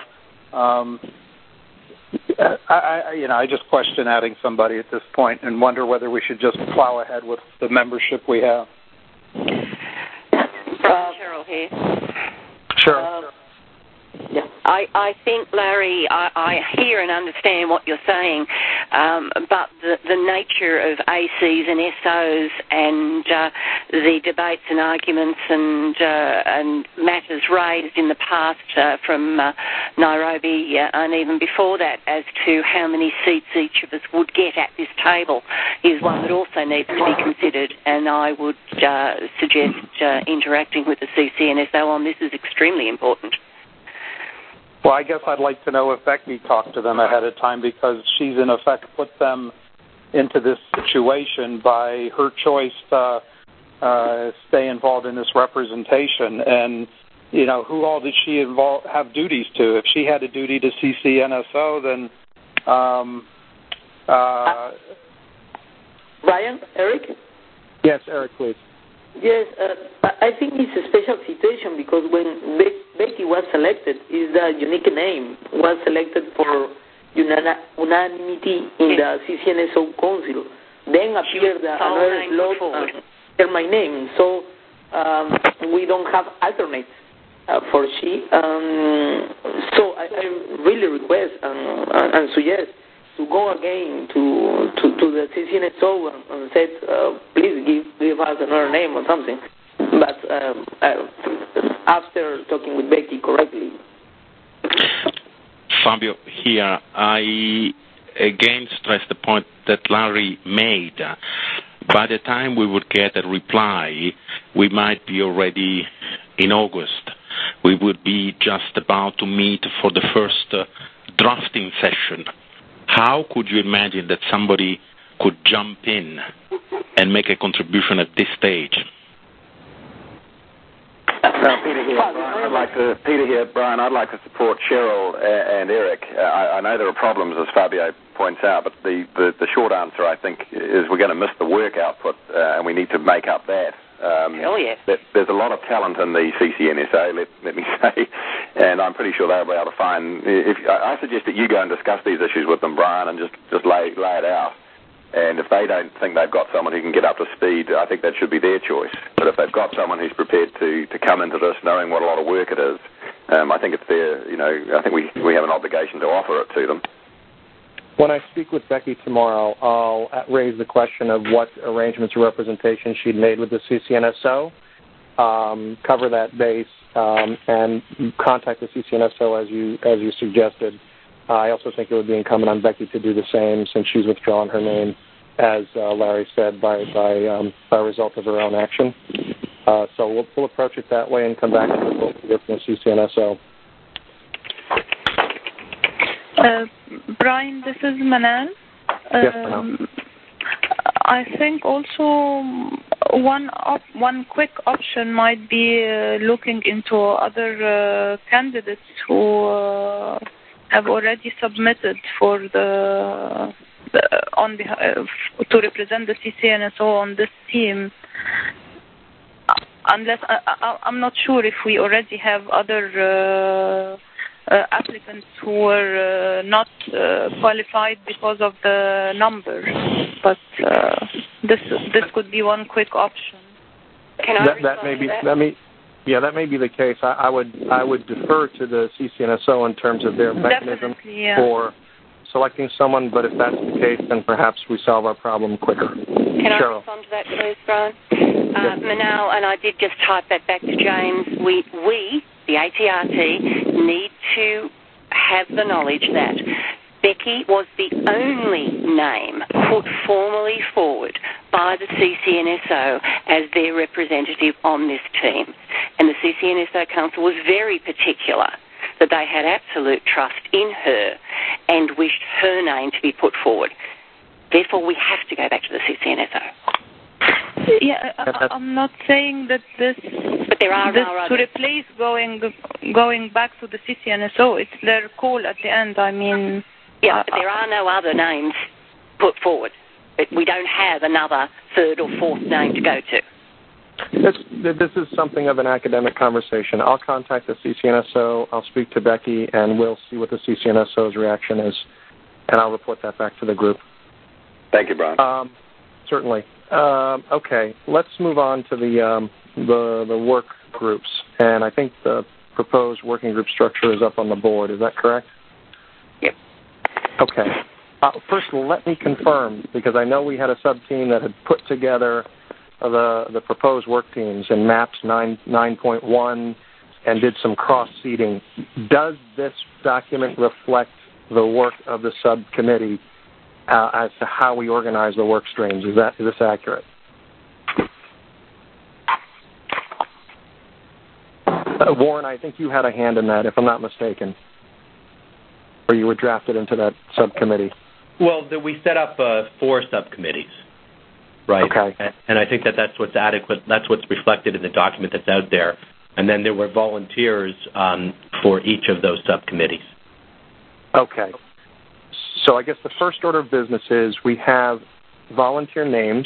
I just question adding somebody at this point and wonder whether we should just plow ahead with the membership we have. Cheryl here. Sure. Yeah. I think, Larry, I hear and understand what you're saying, but the nature of ACs and SOs and the debates and arguments and matters raised in the past from Nairobi and even before that as to how many seats each of us would get at this table is one that also needs to be considered, and I would suggest interacting with the CCNSO on this is extremely important. Well, I guess I'd like to know if Becky talked to them ahead of time, because she's in effect put them into this situation by her choice to stay involved in this representation. And, who all did she have duties to? If she had a duty to CCNSO, then... Brian, Eric? Yes, Eric, please. Yes, I think it's a special situation because when Becky was selected, is the unique name was selected for unanimity in the CCNSO Council. Then appeared another slot under my name, so we don't have alternates for she. So I really request and suggest to go again to the CCNSO and said, please give us another name or something. But after talking with Becky correctly. Fabio, here, I again stress the point that Larry made. By the time we would get a reply, we might be already in August. We would be just about to meet for the first drafting session. How could you imagine that somebody could jump in and make a contribution at this stage? Peter here, Brian. I'd like to support Cheryl and Eric. I know there are problems, as Fabio points out, but the short answer, I think, is we're going to miss the work output, and we need to make up that. Hell yes. There's a lot of talent in the CCNSO, let me say, and I'm pretty sure they'll be able to find... I suggest that you go and discuss these issues with them, Brian, and just lay it out. And if they don't think they've got someone who can get up to speed, I think that should be their choice. But if they've got someone who's prepared to come into this knowing what a lot of work it is, I think it's their... I think we have an obligation to offer it to them. When I speak with Becky tomorrow, I'll raise the question of what arrangements or representation she'd made with the CCNSO, cover that base, and contact the CCNSO as you suggested. I also think it would be incumbent on Becky to do the same since she's withdrawn her name, as Larry said, by result of her own action. So we'll approach it that way and come back to the CCNSO. Brian, this is Manal. Yes, Manal. I think also one quick option might be looking into other candidates who have already submitted for on behalf to represent the CCNSO on this team. Unless I'm not sure if we already have other applicants who were not qualified because of the number, but this could be one quick option. Can I that may be the case. I would defer to the CCNSO in terms of their mechanism for selecting someone, but if that's the case, then perhaps we solve our problem quicker. Can I respond to that, please, Brian? Yes. Manal, and I did just type that back to James, we, the ATRT, need to have the knowledge that Becky was the only name put formally forward by the CCNSO as their representative on this team. And the CCNSO Council was very particular that they had absolute trust in her and wished her name to be put forward. Therefore, we have to go back to the CCNSO. Yeah, I'm not saying that this, but there are this to replace going back to the CCNSO. It's their call at the end. I mean, yeah, but there are no other names put forward. But we don't have another third or fourth name to go to. This is something of an academic conversation. I'll contact the CCNSO. I'll speak to Becky, and we'll see what the CCNSO's reaction is, and I'll report that back to the group. Thank you, Brian. Certainly. Okay, let's move on to the work groups, and I think the proposed working group structure is up on the board. Is that correct? Yep. Okay. First, let me confirm, because I know we had a sub-team that had put together the proposed work teams in MAPS 9.1 and did some cross-seeding. Does this document reflect the work of the subcommittee as to how we organize the work streams? Is this accurate? Warren, I think you had a hand in that, if I'm not mistaken, or you were drafted into that subcommittee. Well, we set up 4 subcommittees. right? Okay. And I think that's what's adequate. That's what's reflected in the document that's out there. And then there were volunteers for each of those subcommittees. Okay. So I guess the first order of business is we have volunteer names.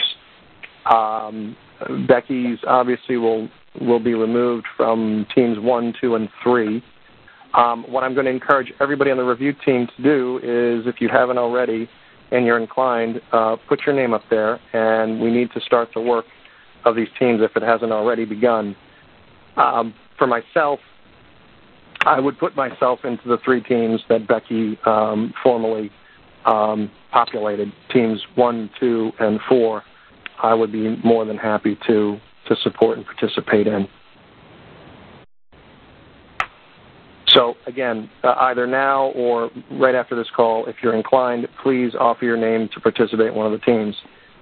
Becky's obviously will be removed from teams 1, 2, and 3. What I'm going to encourage everybody on the review team to do is, if you haven't already and you're inclined, put your name up there, and we need to start the work of these teams if it hasn't already begun. For myself, I would put myself into the 3 teams that Becky formally populated, teams 1, 2, and 4. I would be more than happy to support and participate in. So, again, either now or right after this call, if you're inclined, please offer your name to participate in one of the teams.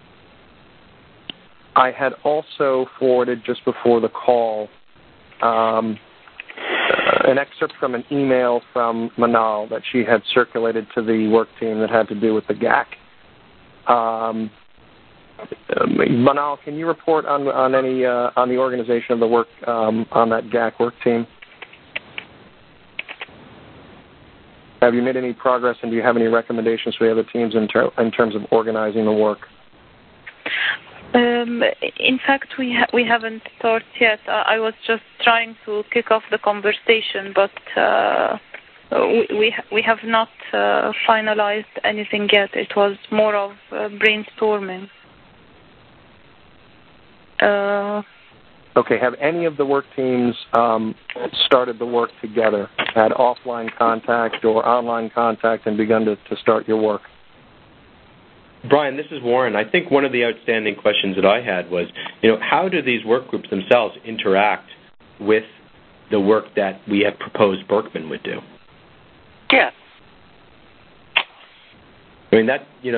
I had also forwarded, just before the call, an excerpt from an email from Manal that she had circulated to the work team that had to do with the GAC. Manal, can you report on the organization of the work on that GAC work team? Have you made any progress, and do you have any recommendations for the other teams in terms of organizing the work? In fact, we haven't started yet. I was just trying to kick off the conversation, but we have not finalized anything yet. It was more of brainstorming. Okay, have any of the work teams started the work together, had offline contact or online contact, and begun to start your work? Brian, this is Warren. I think one of the outstanding questions that I had was, how do these work groups themselves interact with the work that we have proposed Berkman would do? Yeah. I mean,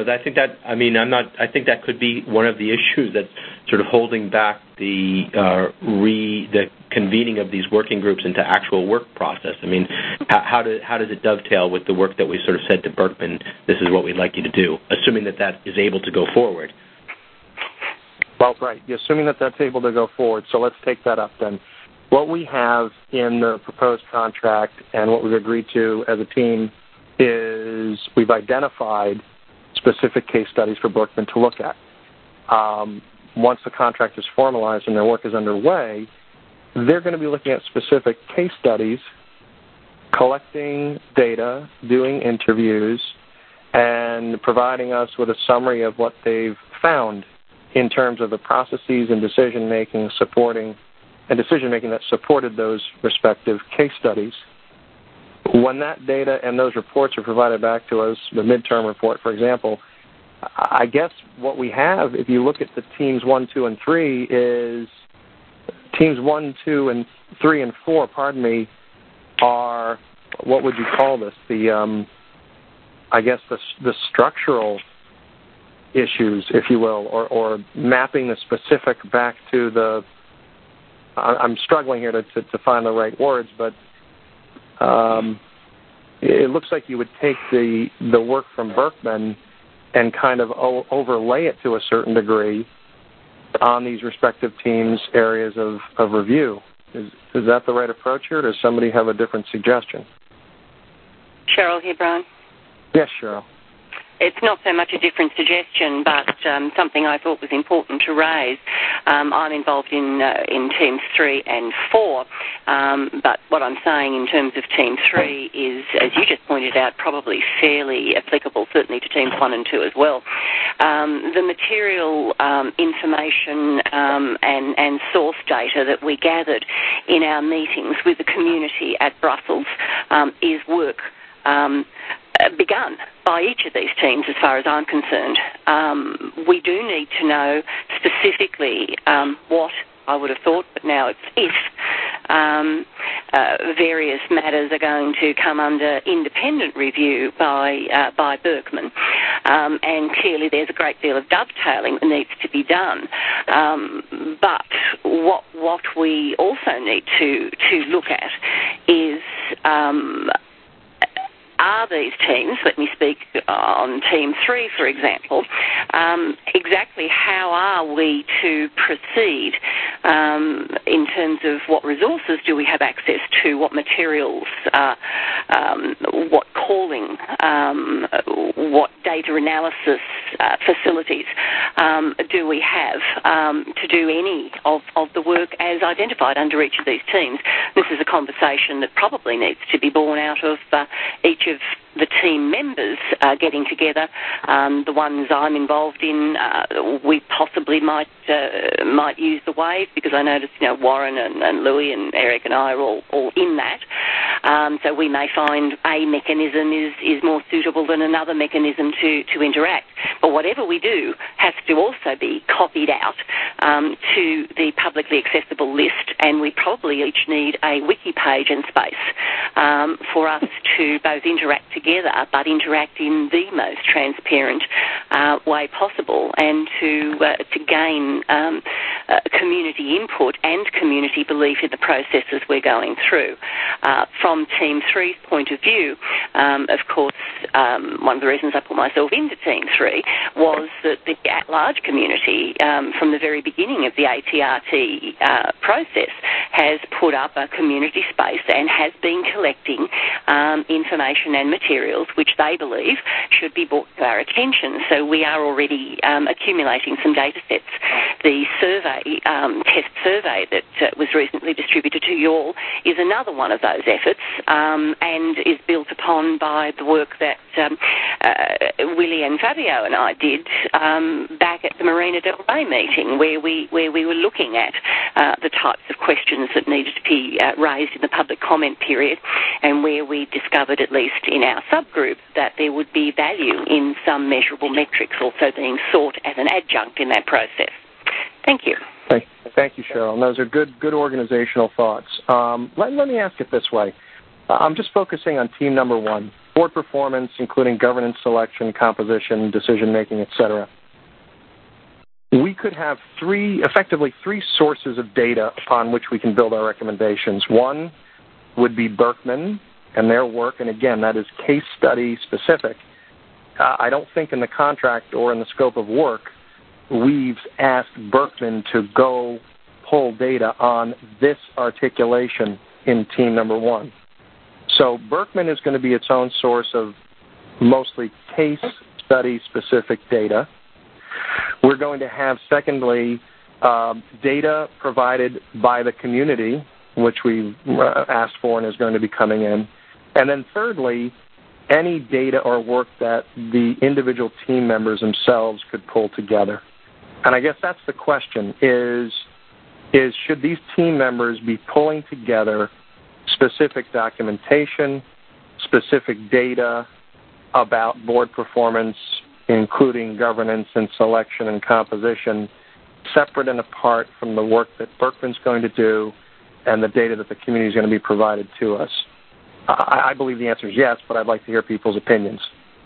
I think that could be one of the issues that's sort of holding back the convening of these working groups into actual work process. I mean, how does it dovetail with the work that we sort of said to Berkman, this is what we'd like you to do, assuming that is able to go forward? Well, right. Assuming that's able to go forward, so let's take that up then. What we have in the proposed contract and what we've agreed to as a team is we've identified specific case studies for Berkman to look at. Once the contract is formalized and their work is underway, they're going to be looking at specific case studies, collecting data, doing interviews, and providing us with a summary of what they've found in terms of the processes and decision-making that supported those respective case studies. When that data and those reports are provided back to us, the midterm report, for example, I guess what we have, if you look at the teams 1, 2, and 3, is teams 1, 2, and 3, and 4, are, what would you call this? The structural issues, if you will, or mapping the specific back to the, I'm struggling here to find the right words, but it looks like you would take the work from Berkman and kind of overlay it to a certain degree on these respective teams' areas of review. Is that the right approach here, or does somebody have a different suggestion? Cheryl here, Brian. Yes, Cheryl. It's not so much a different suggestion, but something I thought was important to raise. I'm involved in Teams 3 and 4, but what I'm saying in terms of Team 3 is, as you just pointed out, probably fairly applicable, certainly to Teams 1 and 2 as well. The material information and source data that we gathered in our meetings with the community at Brussels is work begun by each of these teams as far as I'm concerned. We do need to know specifically what I would have thought, but now it's if various matters are going to come under independent review by Berkman, and clearly there's a great deal of dovetailing that needs to be done. But what we also need to look at is are are these teams? Let me speak on Team 3, for example. Exactly how are we to proceed in terms of what resources do we have access to, what materials, what calling, what data analysis facilities do we have to do any of the work as identified under each of these teams. This is a conversation that probably needs to be born out of each of the team members getting together. The ones I'm involved in, we possibly might use the Wave, because I noticed Warren and Louis and Eric and I are all in that. So we may find a mechanism is more suitable than another mechanism to interact. But whatever we do has to also be copied out to the publicly accessible list, and we probably each need a wiki page and space for us to both interact together, but interact in the most transparent way possible, and to gain community input and community belief in the processes we're going through. From Team 3's point of view, of course, one of the reasons I put myself into Team 3 was that the at-large community, from the very beginning of the ATRT process, has put up a community space and has been collecting information and materials which they believe should be brought to our attention. So we are already accumulating some data sets. The survey, test survey that was recently distributed to you all is another one of those efforts, and is built upon by the work that Willie and Fabio and I did back at the Marina Del Rey meeting, where we were looking at the types of questions that needed to be raised in the public comment period, and where we discovered, at least in our subgroup, that there would be value in some measurable metrics also being sought as an adjunct in that process. Thank you. Thank you, Cheryl. And those are good organizational thoughts. Let me ask it this way. I'm just focusing on team number 1, board performance, including governance selection, composition, decision-making, etc. We could have effectively three sources of data upon which we can build our recommendations. One would be Berkman and their work, and again, that is case study specific. I don't think in the contract or in the scope of work we've asked Berkman to go pull data on this articulation in team number 1. So Berkman is going to be its own source of mostly case study specific data. We're going to have, secondly, data provided by the community, which we asked for and is going to be coming in. And then thirdly, any data or work that the individual team members themselves could pull together. And I guess that's the question, is should these team members be pulling together specific documentation, specific data about board performance, including governance and selection and composition, separate and apart from the work that Berkman's going to do and the data that the community is going to be provided to us? I believe the answer is yes, but I'd like to hear people's opinions.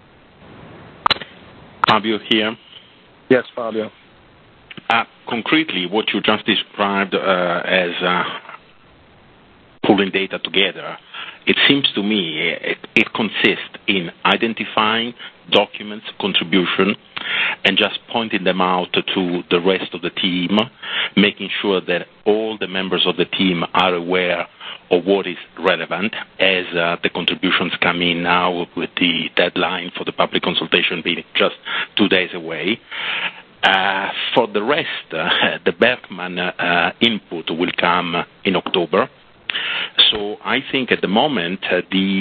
Fabio here. Yes, Fabio. Concretely, what you just described as pulling data together, it seems to me it consists in identifying documents, contribution, and just pointing them out to the rest of the team, making sure that all the members of the team are aware of what is relevant as the contributions come in now, with the deadline for the public consultation being just 2 days away. For the rest, the Berkman input will come in October. So I think at the moment the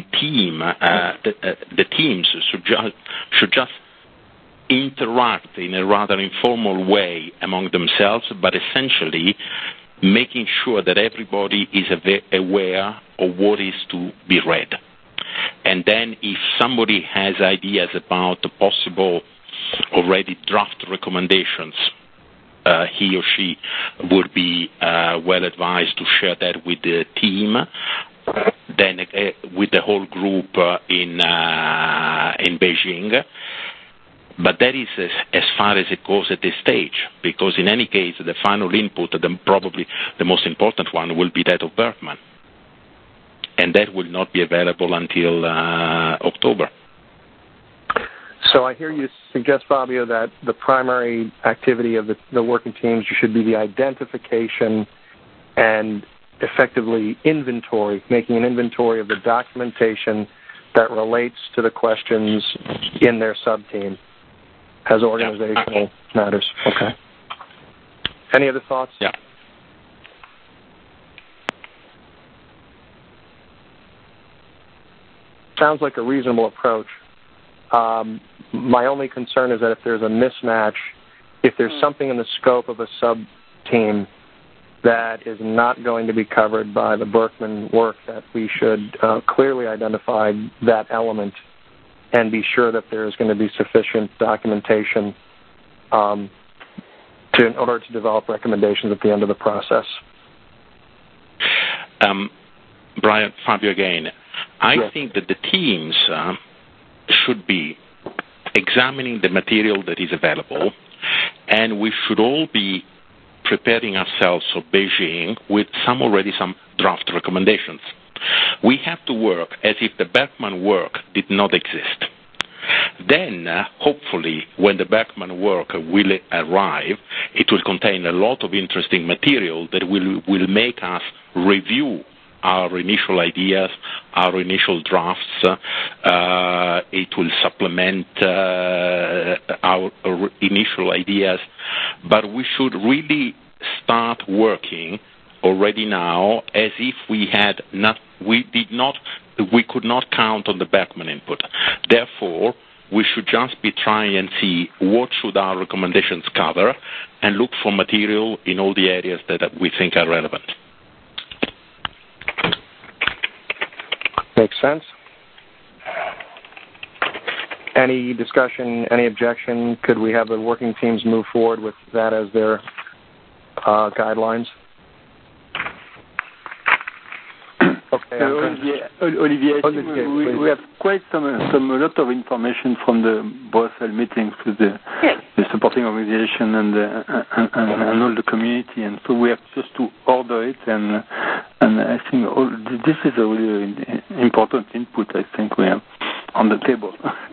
teams should just interact in a rather informal way among themselves, but essentially making sure that everybody is aware of what is to be read. And then if somebody has ideas about the possible already draft recommendations, he or she would be well advised to share that with the team, then with the whole group in Beijing. But that is as far as it goes at this stage, because in any case, the final input, probably the most important one, will be that of Berkman. And that will not be available until October. So I hear you suggest, Fabio, that the primary activity of the working teams should be the identification and effectively inventory, making an inventory of the documentation that relates to the questions in their sub-team as organizational matters. Okay. Any other thoughts? Yeah. Sounds like a reasonable approach. My only concern is that if there's a mismatch, if there's something in the scope of a sub-team that is not going to be covered by the Berkman work, that we should clearly identify that element and be sure that there is going to be sufficient documentation in order to develop recommendations at the end of the process. Brian, Fabio again. I think that the teams should be examining the material that is available, and we should all be preparing ourselves for Beijing with some draft recommendations. We have to work as if the Berkman work did not exist. Then, hopefully, when the Berkman work will arrive, it will contain a lot of interesting material that will make us review our initial ideas, our initial drafts. It will supplement our initial ideas, but we should really start working already now as if we could not count on the Berkman input. Therefore, we should just be trying and see what should our recommendations cover and look for material in all the areas that we think are relevant. Makes sense. Any discussion, any objection? Could we have the working teams move forward with that as their guidelines? Okay. Olivier, I think we have quite a lot of information from the Brussels meetings with the supporting organization and all the community, and so we have just to order it, and I think this is a really important input. I think we have on the table.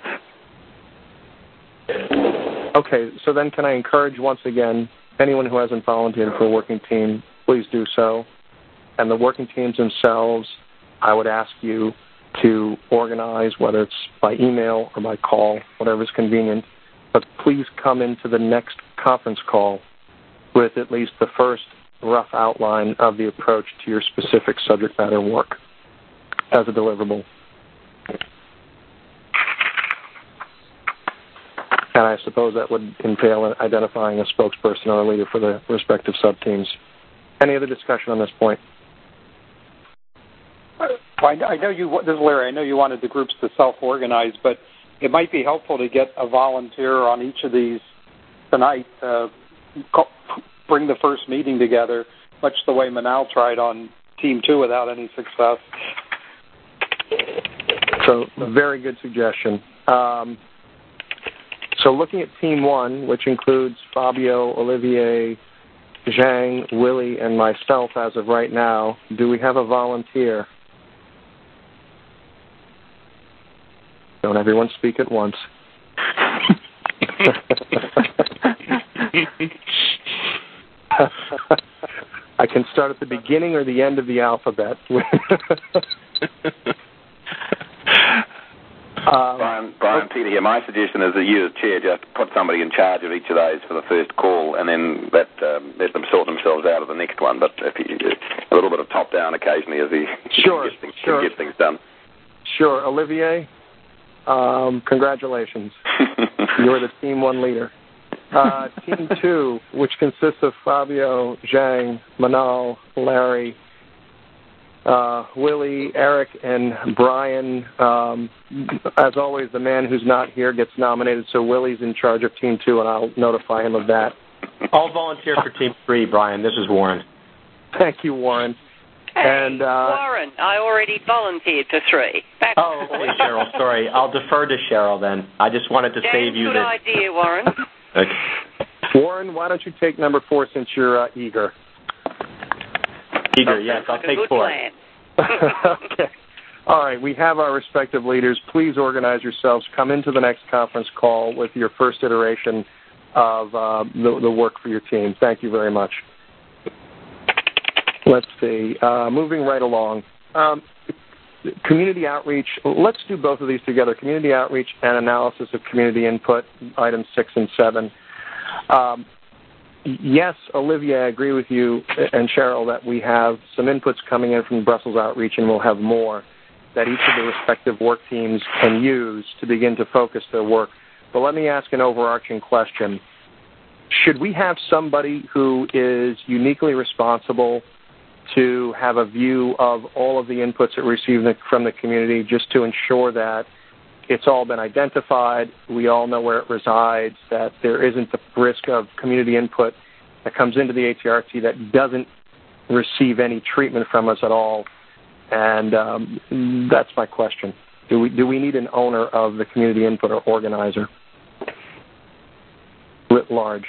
Okay, so then can I encourage once again anyone who hasn't volunteered for a working team, please do so. And the working teams themselves, I would ask you to organize, whether it's by email or by call, whatever is convenient, but please come into the next conference call with at least the first rough outline of the approach to your specific subject matter work as a deliverable. And I suppose that would entail identifying a spokesperson or a leader for the respective sub-teams. Any other discussion on this point? I know you. This is Larry. I know you wanted the groups to self-organize, but it might be helpful to get a volunteer on each of these tonight. Bring the first meeting together, much the way Manal tried on Team 2 without any success. So, very good suggestion. So, looking at Team 1, which includes Fabio, Olivier, Zhang, Willie, and myself as of right now, do we have a volunteer? Don't everyone speak at once. I can start at the beginning or the end of the alphabet. Brian, Peter here. My suggestion is that you, as chair, just put somebody in charge of each of those for the first call, and then let them sort themselves out of the next one. But if a little bit of top-down occasionally as he get things done. Sure. Olivier, congratulations. You're the Team 1 leader. Team 2, which consists of Fabio, Zhang, Manal, Larry, Willie, Eric, and Brian. As always, the man who's not here gets nominated, so Willie's in charge of Team 2, and I'll notify him of that. I'll volunteer for Team 3, Brian. This is Warren. Thank you, Warren. Hey, Warren, I already volunteered for 3. Okay, Cheryl, sorry. I'll defer to Cheryl then. I just wanted to save you good idea, Warren. Okay. Warren, why don't you take number 4 since you're eager? Eager, yes, I'll take 4. Plan. Okay. All right, we have our respective leaders. Please organize yourselves. Come into the next conference call with your first iteration of the work for your team. Thank you very much. Let's see. Moving right along. Community outreach. Let's do both of these together. Community outreach and analysis of community input, items 6 and 7. Yes, Olivia, I agree with you and Cheryl that we have some inputs coming in from Brussels Outreach, and we'll have more that each of the respective work teams can use to begin to focus their work. But let me ask an overarching question. Should we have somebody who is uniquely responsible to have a view of all of the inputs that we receive from the community, just to ensure that it's all been identified, we all know where it resides, that there isn't the risk of community input that comes into the ATRT that doesn't receive any treatment from us at all? And that's my question. Do we need an owner of the community input or organizer writ large?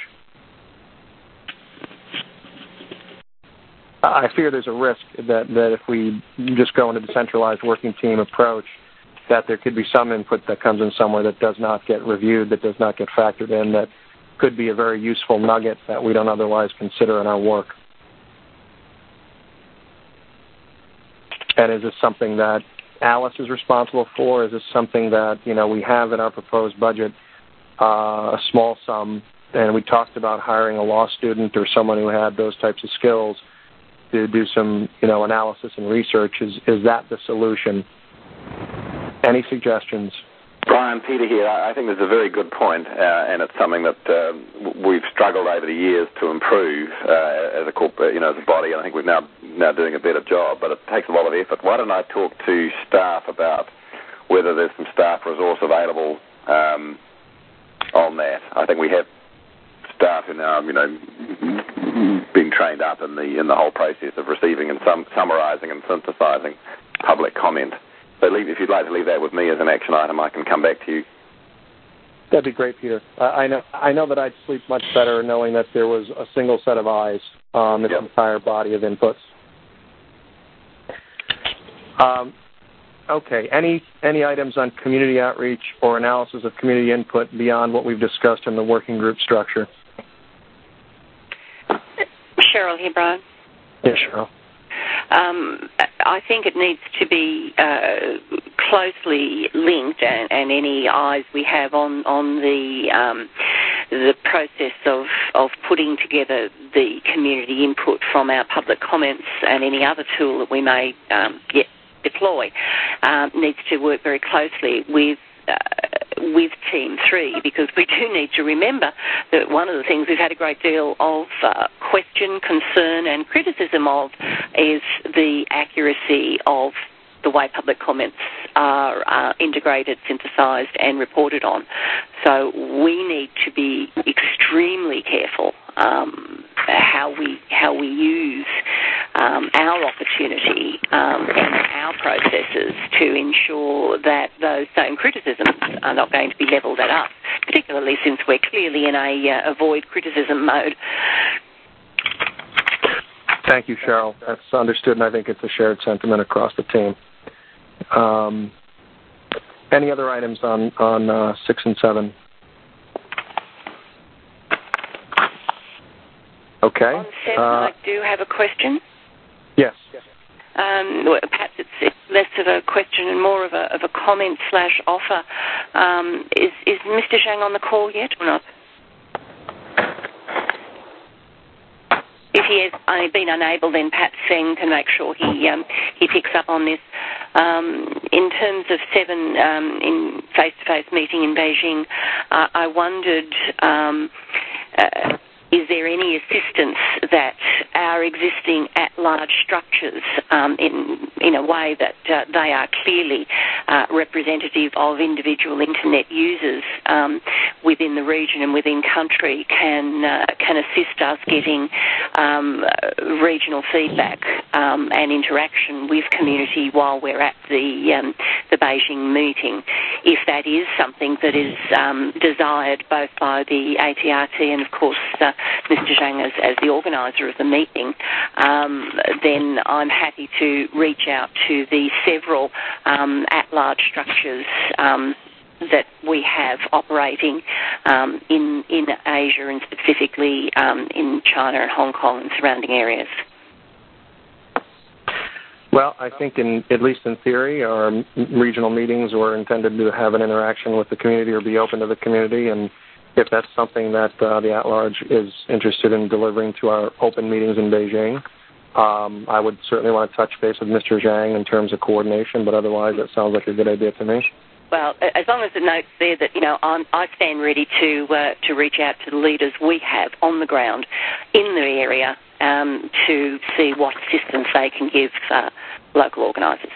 I fear there's a risk that if we just go into the centralized working team approach, that there could be some input that comes in somewhere that does not get reviewed, that does not get factored in, that could be a very useful nugget that we don't otherwise consider in our work. And is this something that Alice is responsible for? Is this something that, we have in our proposed budget, a small sum, and we talked about hiring a law student or someone who had those types of skills to do some, analysis and research. Is that the solution? Any suggestions? Brian, Peter here. I think that's a very good point, and it's something that we've struggled over the years to improve as a corporate, as a body. And I think we're now doing a better job, but it takes a lot of effort. Why don't I talk to staff about whether there's some staff resource available on that? I think we have staff who now, being trained up in the whole process of receiving and summarising and synthesising public comment. So if you'd like to leave that with me as an action item, I can come back to you. That'd be great, Peter. I know that I'd sleep much better knowing that there was a single set of eyes on this entire body of inputs. Okay. Any items on community outreach or analysis of community input beyond what we've discussed in the working group structure? Cheryl here, Brian. Yes, Cheryl. I think it needs to be closely linked, and any eyes we have on the process of putting together the community input from our public comments and any other tool that we may deploy needs to work very closely with Team 3, because we do need to remember that one of the things we've had a great deal of question, concern and criticism of is the accuracy of the way public comments are integrated, synthesised and reported on. So we need to be extremely careful how we use our opportunity and our processes to ensure that those same criticisms are not going to be levelled at us, particularly since we're clearly in a avoid criticism mode. Thank you, Cheryl. That's understood, and I think it's a shared sentiment across the team. Any other items on 6 and 7? Okay. On 7, I do have a question. Yes. Perhaps it's less of a question and more of a comment / offer. Is Mr. Zhang on the call yet or not? If he has been unable, then perhaps Feng can make sure he picks up on this. In terms of 7, in face-to-face meeting in Beijing, I wondered, is there any assistance that our existing at-large structures, in a way that they are clearly representative of individual internet users within the region and within country, can assist us getting regional feedback and interaction with community while we're at the Beijing meeting? if that is something that is desired both by the ATRT and, of course, Mr. Zhang as the organiser of the meeting, then I'm happy to reach out to the several at-large structures that we have operating in Asia and specifically in China and Hong Kong and surrounding areas. Well, I think at least in theory, our regional meetings were intended to have an interaction with the community or be open to the community, and if that's something that the at-large is interested in delivering to our open meetings in Beijing, I would certainly want to touch base with Mr. Zhang in terms of coordination, but otherwise that sounds like a good idea to me. Well, as long as the note's there that, I stand ready to reach out to the leaders we have on the ground in the area to see what assistance they can give local organisers.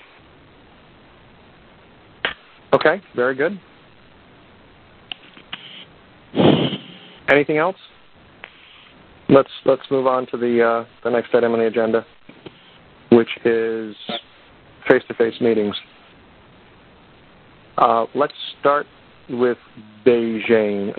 Okay, very good. Anything else? Let's move on to the next item on the agenda, which is face-to-face meetings. Let's start with Beijing.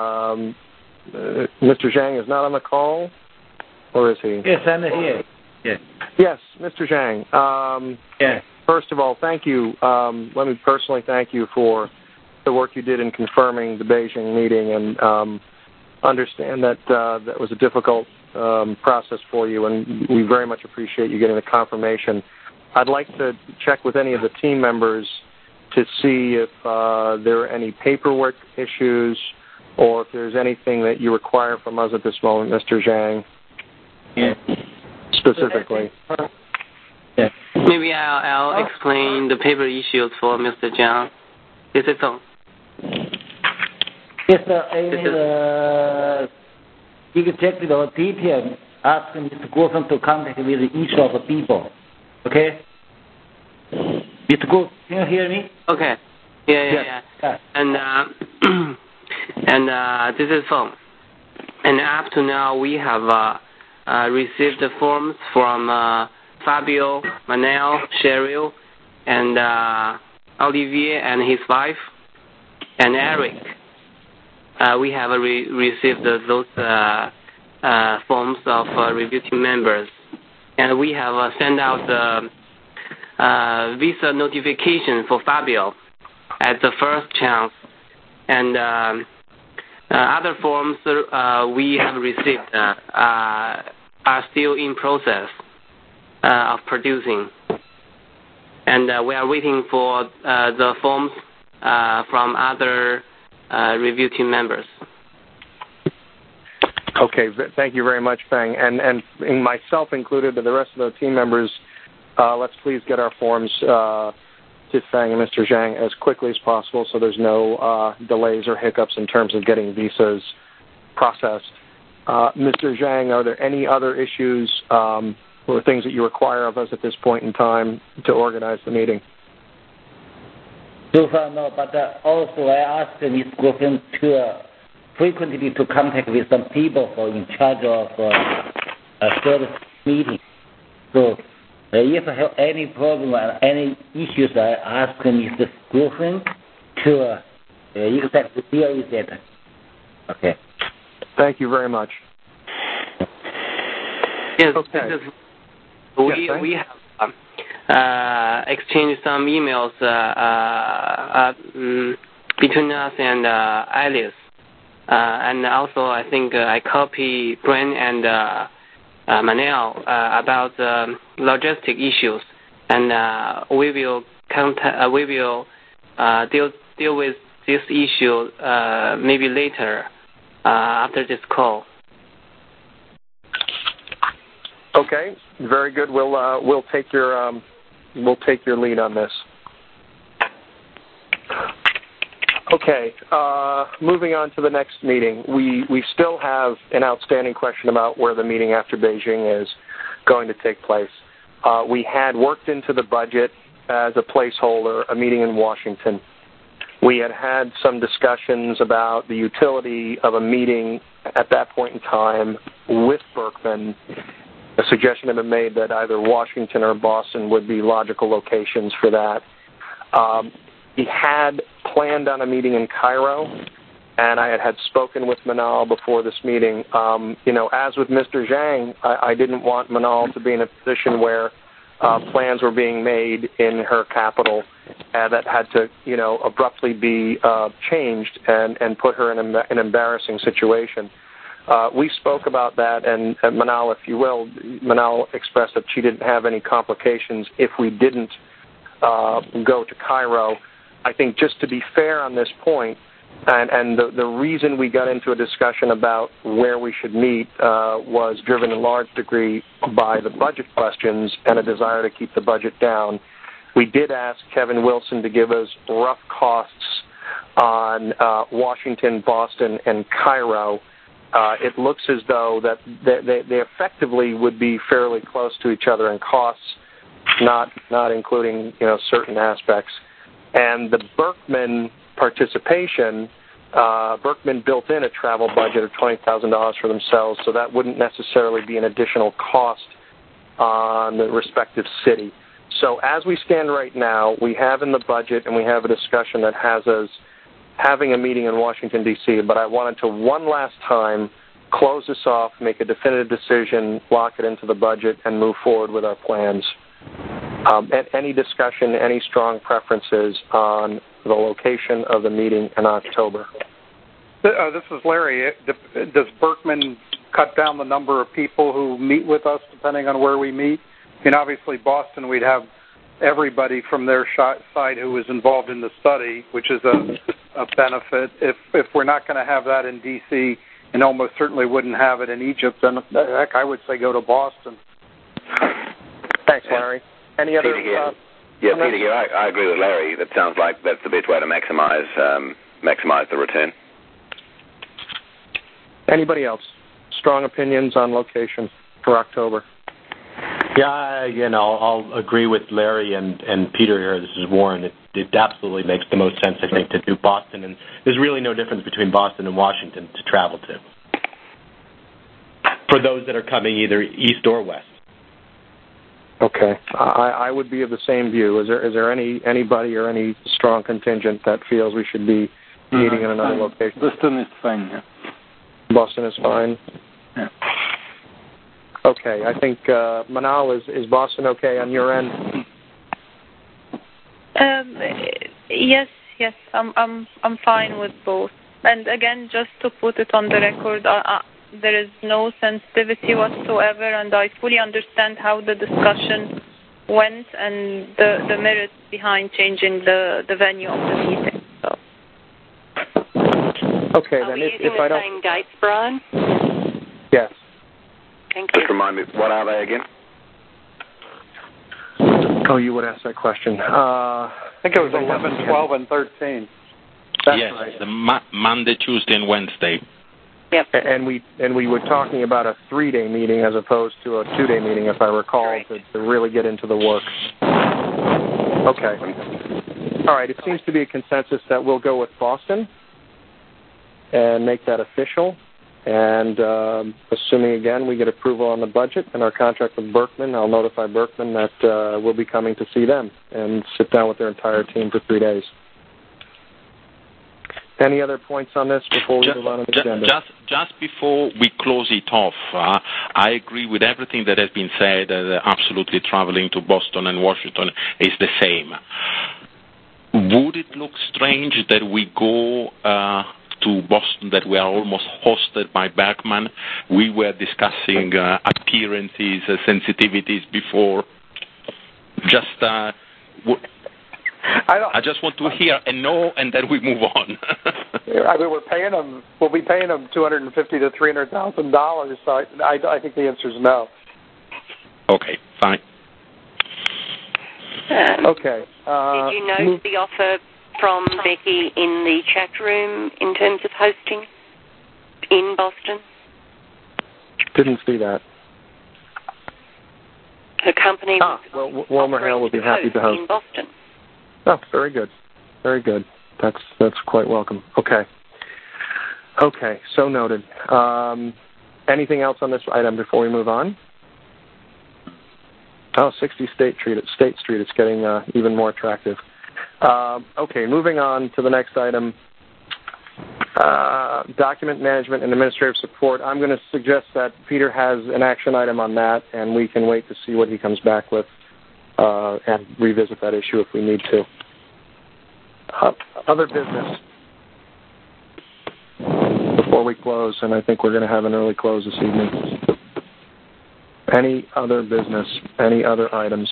Mr. Zhang is not on the call, or is he? Yes, I'm here. Yes. Yes, Mr. Zhang. Yes. First of all, thank you. Let me personally thank you for the work you did in confirming the Beijing meeting, and understand that that was a difficult process for you, and we very much appreciate you getting the confirmation. I'd like to check with any of the team members to see if there are any paperwork issues or if there's anything that you require from us at this moment, Mr. Zhang. Yes. Specifically. Yeah. Maybe I'll explain the paper issues for Mr. Zhang. Is it so? Yes, sir. Executive detail ask Mr. Goffin to contact with each of the people. Okay? Mr. Goff, can you hear me? Okay. Yeah. And and this is phone. And up to now, we have received the forms from Fabio, Manel, Cheryl, and Olivier and his wife, and Eric. We have received those forms of review team members, and we have sent out visa notification for Fabio at the first chance, and other forms we have received are still in process of producing, and we are waiting for the forms from other review team members. Okay, thank you very much, Feng. And myself included, and the rest of the team members, let's please get our forms to Feng and Mr. Zhang as quickly as possible so there's no delays or hiccups in terms of getting visas processed. Mr. Zhang, are there any other issues or things that you require of us at this point in time to organize the meeting? So far, no, but also I asked Ms. Goffin to frequently to contact with some people who are in charge of a service meeting. So if I have any problem or any issues, I ask Ms. Goffin to exactly deal with it. Okay. Thank you very much. Yes, okay. We have exchanged some emails between us and Alice. And also, I think I copy Brian and Manel about logistic issues, and we will deal with this issue maybe later after this call. Okay, very good. We'll take your lead on this. Okay, moving on to the next meeting. We still have an outstanding question about where the meeting after Beijing is going to take place. We had worked into the budget as a placeholder a meeting in Washington. We had some discussions about the utility of a meeting at that point in time with Berkman. A suggestion had been made that either Washington or Boston would be logical locations for that. We had planned on a meeting in Cairo, and I had spoken with Manal before this meeting. As with Mr. Zhang, I didn't want Manal to be in a position where plans were being made in her capital that had to, abruptly be changed and put her in an embarrassing situation. We spoke about that, and Manal, if you will, Manal expressed that she didn't have any complications if we didn't go to Cairo. I think just to be fair on this point, and the reason we got into a discussion about where we should meet was driven in large degree by the budget questions and a desire to keep the budget down. We did ask Kevin Wilson to give us rough costs on Washington, Boston, and Cairo. It looks as though that they effectively would be fairly close to each other in costs, not including certain aspects. And the Berkman participation, Berkman built in a travel budget of $20,000 for themselves, so that wouldn't necessarily be an additional cost on the respective city. So as we stand right now, we have in the budget and we have a discussion that has us having a meeting in Washington, D.C., but I wanted to one last time close this off, make a definitive decision, lock it into the budget, and move forward with our plans. Any discussion, any strong preferences on the location of the meeting in October? This is Larry. Does Berkman cut down the number of people who meet with us depending on where we meet? Obviously, Boston, we'd have everybody from their side who was involved in the study, which is a benefit. If we're not going to have that in D.C. and almost certainly wouldn't have it in Egypt, then heck, I would say go to Boston. Thanks, Larry. Any other? Peter here. I agree with Larry. That sounds like that's the best way to maximize the return. Anybody else? Strong opinions on location for October? Yeah, I'll agree with Larry and Peter here. This is Warren. It absolutely makes the most sense, I think, to do Boston, and there's really no difference between Boston and Washington to travel to for those that are coming either east or west. Okay, I would be of the same view. Is there anybody or any strong contingent that feels we should be meeting in another location? Boston is fine. Yeah. Boston is fine. Yeah. Okay, I think Manal, is Boston okay on your end? Yes, I'm fine with both. And again, just to put it on the record, there is no sensitivity whatsoever, and I fully understand how the discussion went and the merits behind changing the venue of the meeting. So. Okay, then if I don't. Same dates, Brian? Yes. Thank you. Just remind me, what are they again? Oh, you would ask that question. I think it was 11, 12, and 13. That's yes, right. the Monday, Tuesday, and Wednesday. Yep. And we were talking about a 3-day meeting as opposed to a 2-day meeting, if I recall, to really get into the work. Okay. All right. It seems to be a consensus that we'll go with Boston and make that official. And assuming, again, we get approval on the budget and our contract with Berkman, I'll notify Berkman that we'll be coming to see them and sit down with their entire team for 3 days. Any other points on this before we move on to the agenda? Just before we close it off, I agree with everything that has been said. Absolutely, traveling to Boston and Washington is the same. Would it look strange that we go to Boston, that we are almost hosted by Berkman? We were discussing appearances, sensitivities before. I just want to hear a no, and then we move on. I mean, we'll be paying them $250,000 to $300,000. So I think the answer is no. Okay, fine. Okay. Did you note the offer from Becky in the chat room in terms of hosting in Boston? Didn't see that. Her company Wilmer will be happy to host in Boston. Oh, very good. Very good. That's quite welcome. Okay, so noted. Anything else on this item before we move on? 60 State Street. It's getting even more attractive. Okay, moving on to the next item. Document management and administrative support. I'm going to suggest that Peter has an action item on that, and we can wait to see what he comes back with and revisit that issue if we need to. Other business before we close, and I think we're going to have an early close this evening. Any other business? Any other items?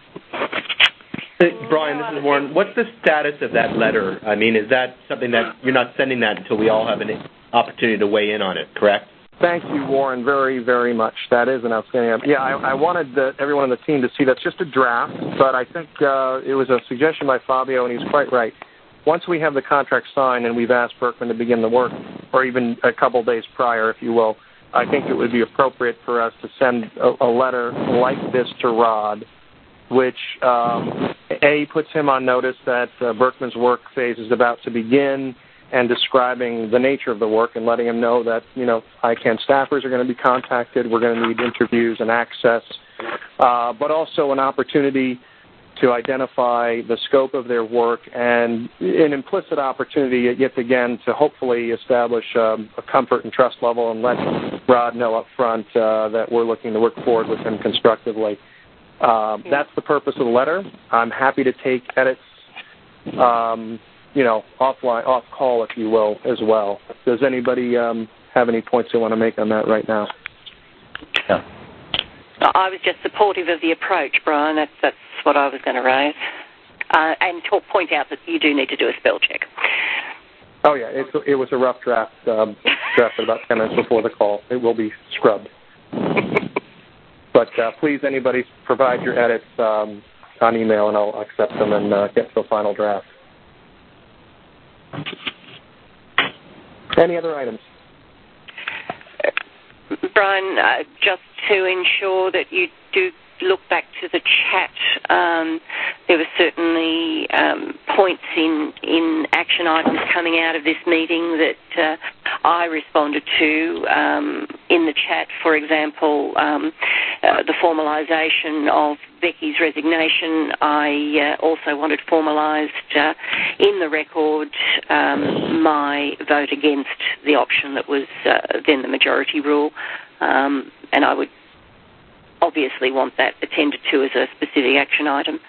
Brian, this is Warren. What's the status of that letter? I mean, is that something that you're not sending that until we all have an opportunity to weigh in on it, correct? Thank you, Warren, very, very much. That is an outstanding. Yeah, I wanted everyone on the team to see that's just a draft, but I think it was a suggestion by Fabio, and he's quite right. Once we have the contract signed and we've asked Berkman to begin the work, or even a couple days prior, if you will, I think it would be appropriate for us to send a letter like this to Rod, which, puts him on notice that Berkman's work phase is about to begin, and describing the nature of the work and letting him know that, ICANN staffers are going to be contacted, we're going to need interviews and access, but also an opportunity to identify the scope of their work and an implicit opportunity yet again to hopefully establish a comfort and trust level and let Rod know up front that we're looking to work forward with him constructively. That's the purpose of the letter. I'm happy to take edits, offline, off call, if you will, as well. Does anybody have any points they want to make on that right now? Yeah. I was just supportive of the approach, Brian. That's what I was going to raise. And to point out that you do need to do a spell check. Oh, yeah. It was a rough draft, drafted about 10 minutes before the call. It will be scrubbed. But please, anybody, provide your edits on email, and I'll accept them and get to a final draft. Any other items? Brian, just to ensure that you do look back to the chat, there were certainly points in action items coming out of this meeting that I responded to in the chat. For example, the formalisation of Becky's resignation. I also wanted formalised in the record my vote against the option that was then the majority rule, and I would obviously want that attended to as a specific action item.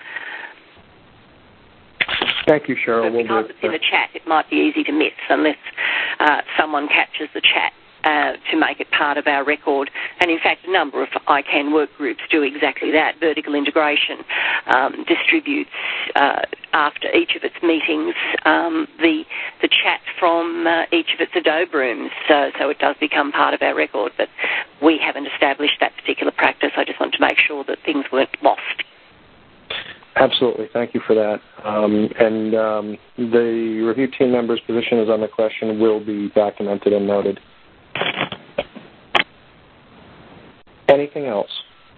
Thank you, Cheryl. But because it's in the chat, it might be easy to miss unless someone captures the chat to make it part of our record. And in fact, a number of ICANN work groups do exactly that. Vertical Integration distributes after each of its meetings the chat from each of its Adobe rooms, so it does become part of our record. But we haven't established that particular practice. I just want to make sure that things weren't lost. Absolutely. Thank you for that. And the review team member's position is on the question will be documented and noted. Anything else?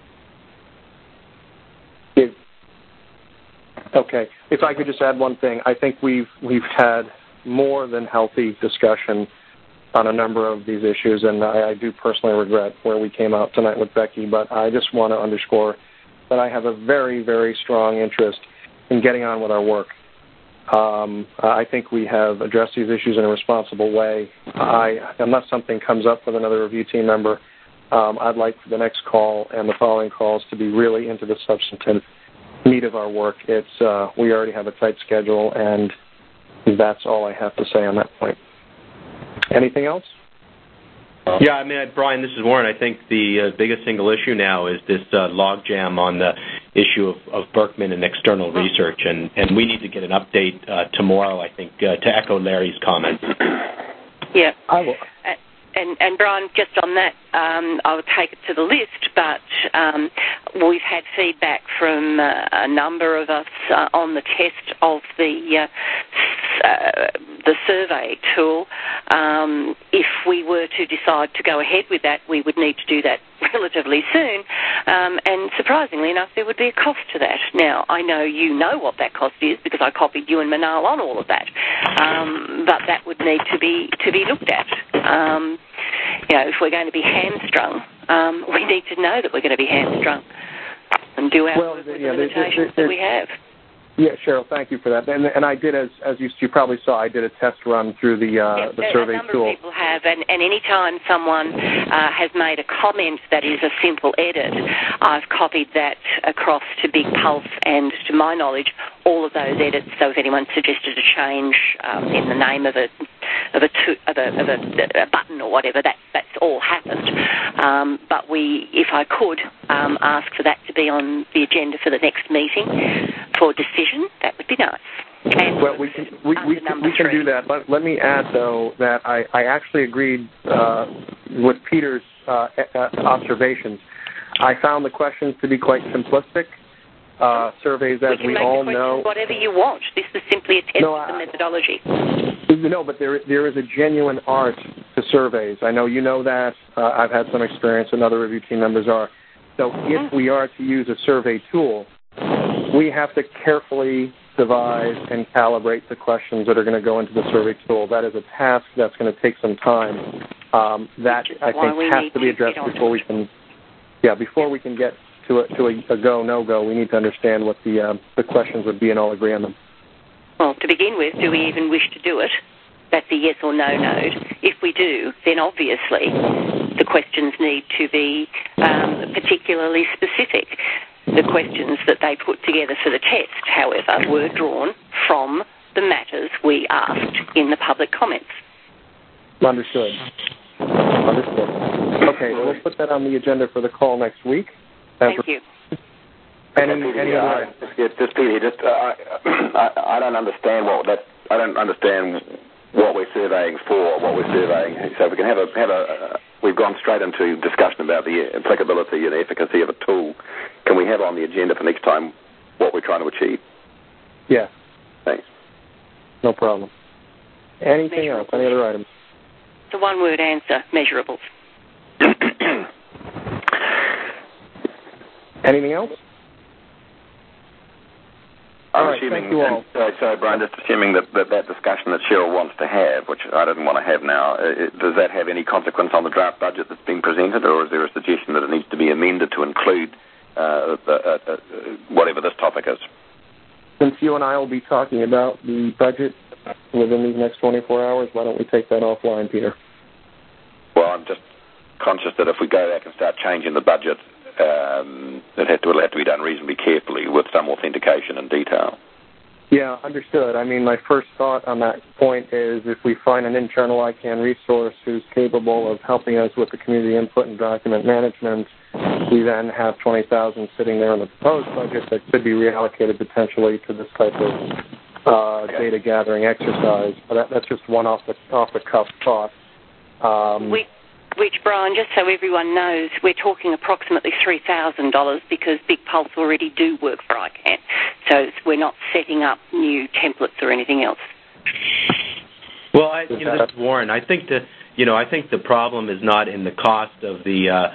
Okay. If I could just add one thing, I think we've had more than healthy discussion on a number of these issues, and I do personally regret where we came out tonight with Becky, but I just want to underscore that I have a very, very strong interest in getting on with our work. I think we have addressed these issues in a responsible way. Unless something comes up with another review team member, I'd like for the next call and the following calls to be really into the substantive meat of our work. We already have a tight schedule, and that's all I have to say on that point. Anything else? Yeah, I mean, Brian, this is Warren. I think the biggest single issue now is this logjam on the issue of Berkman and external research, and we need to get an update tomorrow, I think, to echo Larry's comments. Yeah. I will. And Brian, just on that, I'll take it to the list, but we've had feedback from a number of us on the test of the survey tool. If we were to decide to go ahead with that, we would need to do that relatively soon, and surprisingly enough, there would be a cost to that. Now, I know you know what that cost is because I copied you and Manal on all of that, but that would need to be looked at. If we're going to be hamstrung, we need to know that we're going to be hamstrung and do our work with the limitations that we have. Yeah, Cheryl, thank you for that. And I did, as you probably saw, I did a test run through the survey tool. A number tool. of people have, and any time someone has made a comment that is a simple edit, I've copied that across to Big Pulse, and to my knowledge, all of those edits. So if anyone suggested a change in the name of a button or whatever, that's all happened. But if I could ask for that to be on the agenda for the next meeting for decision, that would be nice. And well, we can do that. Let me add, though, that I actually agreed with Peter's observations. I found the questions to be quite simplistic. Surveys, as we all know, whatever you want. This is simply a test of the methodology. No, but there is a genuine art to surveys. I know you know that. I've had some experience, and other review team members are. So if we are to use a survey tool, we have to carefully devise and calibrate the questions that are going to go into the survey tool. That is a task that's going to take some time. That I think has to be addressed before we can. Yeah, before we can get to a go no go, we need to understand what the questions would be and all agree on them. Well, to begin with, do we even wish to do it? That's a yes or no node. If we do, then obviously the questions need to be particularly specific. The questions that they put together for the test, however, were drawn from the matters we asked in the public comments. Understood. Okay, well, we'll put that on the agenda for the call next week. Thank you. Just Peter, I don't understand I don't understand what we're surveying for, what we're surveying. So we can have we've gone straight into discussion about the applicability and efficacy of a tool. Can we have on the agenda for next time what we're trying to achieve? Yeah. Thanks. No problem. Anything else? Any other items? The one-word answer, measurables. Anything else? I'm assuming, so Brian, just assuming that discussion that Cheryl wants to have, which I didn't want to have now, does that have any consequence on the draft budget that's being presented, or is there a suggestion that it needs to be amended to include whatever this topic is? Since you and I will be talking about the budget within these next 24 hours, why don't we take that offline, Peter? Well, I'm just conscious that if we go back and start changing the budget, it'll have to be done reasonably carefully with some authentication and detail. Yeah, understood. I mean, my first thought on that point is if we find an internal ICANN resource who's capable of helping us with the community input and document management, we then have $20,000 sitting there in the proposed budget that could be reallocated potentially to this type of data gathering exercise. But that's just one off the cuff thought. Which, Brian, just so everyone knows, we're talking approximately $3,000 because Big Pulse already do work for ICANN. So we're not setting up new templates or anything else. Well, this is Warren. I think the problem is not in the cost of the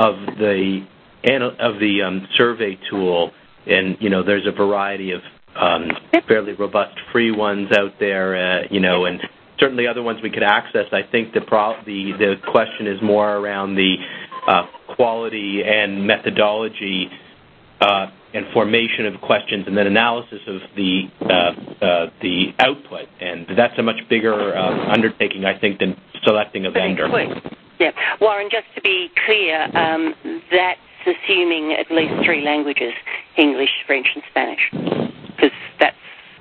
survey tool, and there's a variety of fairly robust free ones out there, and certainly other ones we could access. I think the question is more around the quality and methodology and formation of questions, and then analysis of the output. And that's a much bigger undertaking, I think, than selecting a vendor. Yeah, Warren. Just to be clear, that's assuming at least 3 languages: English, French, and Spanish, because that's.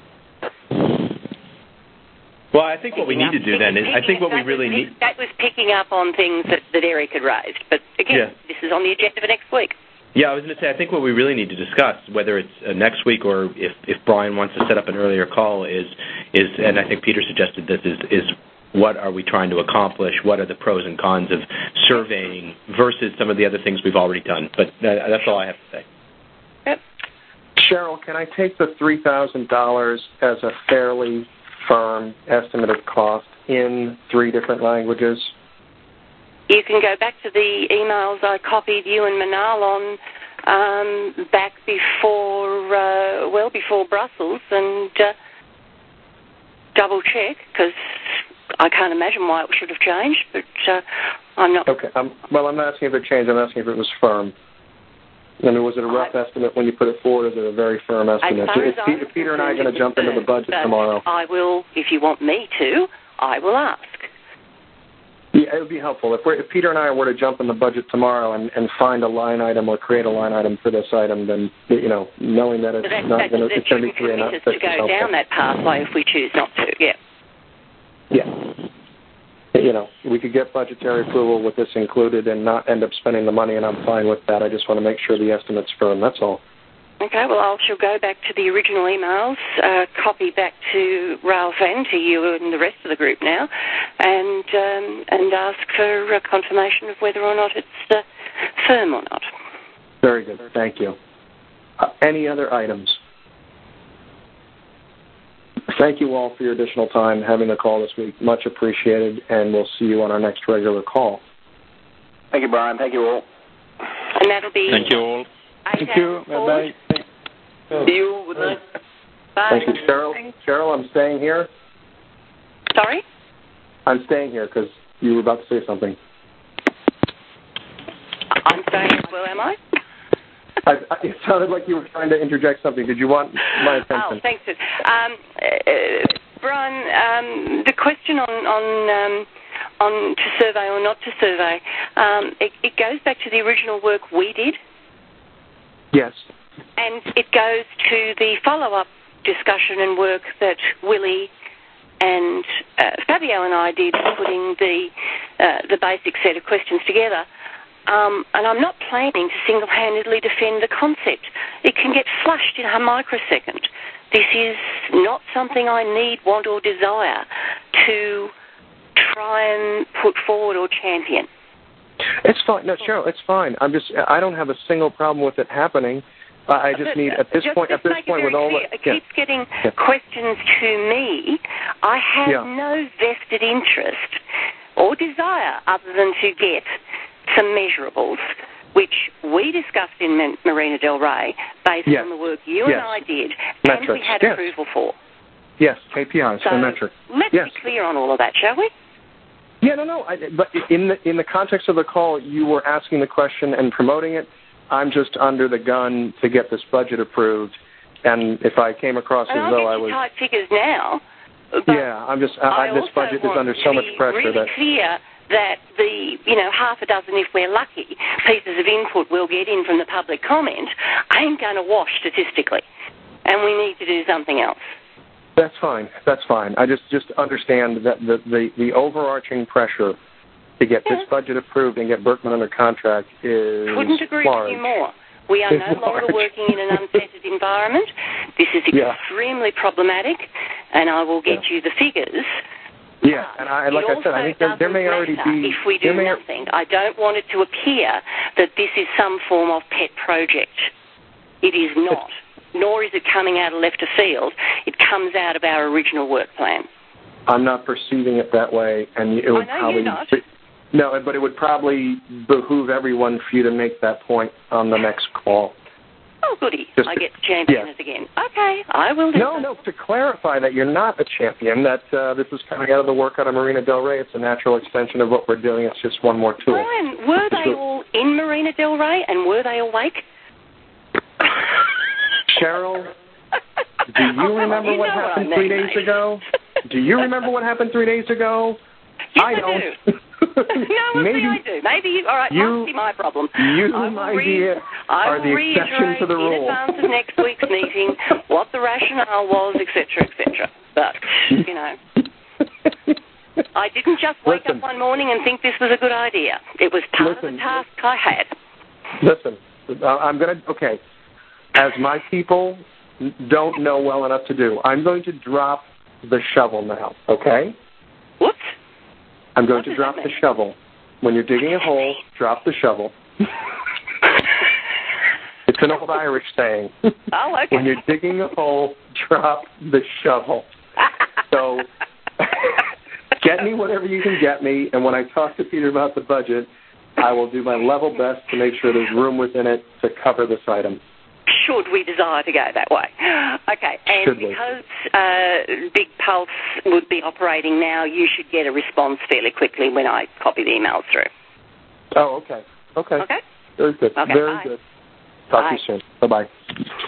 Well, I think what we need to do then is, I think what we really need... That was picking up on things that Eric had raised. But again, This is on the agenda for next week. Yeah, I was going to say, I think what we really need to discuss, whether it's next week or if Brian wants to set up an earlier call, is and I think Peter suggested this, is what are we trying to accomplish? What are the pros and cons of surveying versus some of the other things we've already done? But that's all I have to say. Yep. Cheryl, can I take the $3,000 as a fairly firm estimate of cost in 3 different languages? You can go back to the emails I copied you and Manal on back before Brussels and double check, because I can't imagine why it should have changed, but I'm not... Okay, well, I'm not asking if it changed, I'm asking if it was firm. I mean, was it a rough estimate when you put it forward, or is it a very firm estimate? If Peter and I are going to jump into the budget tomorrow. I will, if you want me to, I will ask. Yeah, it would be helpful. If Peter and I were to jump in the budget tomorrow and find a line item or create a line item for this item, then, knowing that it's not going to be 3 and not 6 to go down that pathway if we choose not to, yeah. Yeah. We could get budgetary approval with this included and not end up spending the money, and I'm fine with that. I just want to make sure the estimate's firm, that's all. Okay, well, I shall go back to the original emails, copy back to Ralph and to you and the rest of the group now, and ask for a confirmation of whether or not it's firm or not. Very good. Thank you. Any other items? Thank you all for your additional time having the call this week. Much appreciated, and we'll see you on our next regular call. Thank you, Brian. Thank you all. And that'll be... Thank you all. Thank you. Bye-bye. See you. Good night. Bye. Thank you, Cheryl. Cheryl, I'm staying here. Sorry? I'm staying here because you were about to say something. I'm staying as well, am I? It sounded like you were trying to interject something. Did you want my attention? Oh, thanks. Brian, the question on to survey or not to survey, it goes back to the original work we did. Yes. And it goes to the follow-up discussion and work that Willie and Fabio and I did, putting the basic set of questions together. And I'm not planning to single-handedly defend the concept. It can get flushed in a microsecond. This is not something I need, want, or desire to try and put forward or champion. It's fine. No, Cheryl, it's fine. I don't have a single problem with it happening. I just need, at this point, with all the... It keeps getting questions to me. I have no vested interest or desire other than to get some measurables, which we discussed in Marina Del Rey, based on the work you and I did, metrics. And we had approval for. Yes, KPIs, so the metrics. Let's be clear on all of that, shall we? Yeah, no. But in the context of the call, you were asking the question and promoting it. I'm just under the gun to get this budget approved, and if I came across as though I was... I'll get you tight figures now. This budget is under so much pressure really clear that the, half a dozen, if we're lucky, pieces of input we'll get in from the public comment ain't going to wash statistically, and we need to do something else. That's fine. I just understand that the overarching pressure to get this budget approved and get Berkman under contract is Couldn't agree with you more. We are no longer working in an unfettered environment. This is extremely problematic, and I will get you the figures. Yeah, and like I said, I think there may already be... If we do nothing, I don't want it to appear that this is some form of pet project. It is not. Nor is it coming out of left of field. It comes out of our original work plan. I'm not perceiving it that way, and it would you're not. No, but it would probably behoove everyone for you to make that point on the next call. Oh, goody. I get to champion it again. Okay, I will do that. No, to clarify that you're not a champion, that this is coming out of the work out of Marina Del Rey. It's a natural extension of what we're doing. It's just one more tool. Brian, were they all in Marina Del Rey, and were they awake? Cheryl, do you remember what happened 3 days ago? Do you remember what happened 3 days ago? Yes, I don't. Do. No, maybe I do. Maybe, all right, must be my problem. You and my idea are the exception to the rule. In advance of next week's meeting what the rationale was, etc., etc. But, I didn't just wake up one morning and think this was a good idea. It was part of the task I had. Listen, okay, as my people don't know well enough to do, I'm going to drop the shovel now, okay? Whoops. I'm going to drop the shovel. When you're digging a hole, drop the shovel. It's an old Irish saying. Oh, okay. When you're digging a hole, drop the shovel. So get me whatever you can get me, and when I talk to Peter about the budget, I will do my level best to make sure there's room within it to cover this item. Should we desire to go that way. Okay, and because Big Pulse would be operating now, you should get a response fairly quickly when I copy the emails through. Oh, okay. Okay. Very good. Okay, Very good. Talk to you soon. Bye-bye.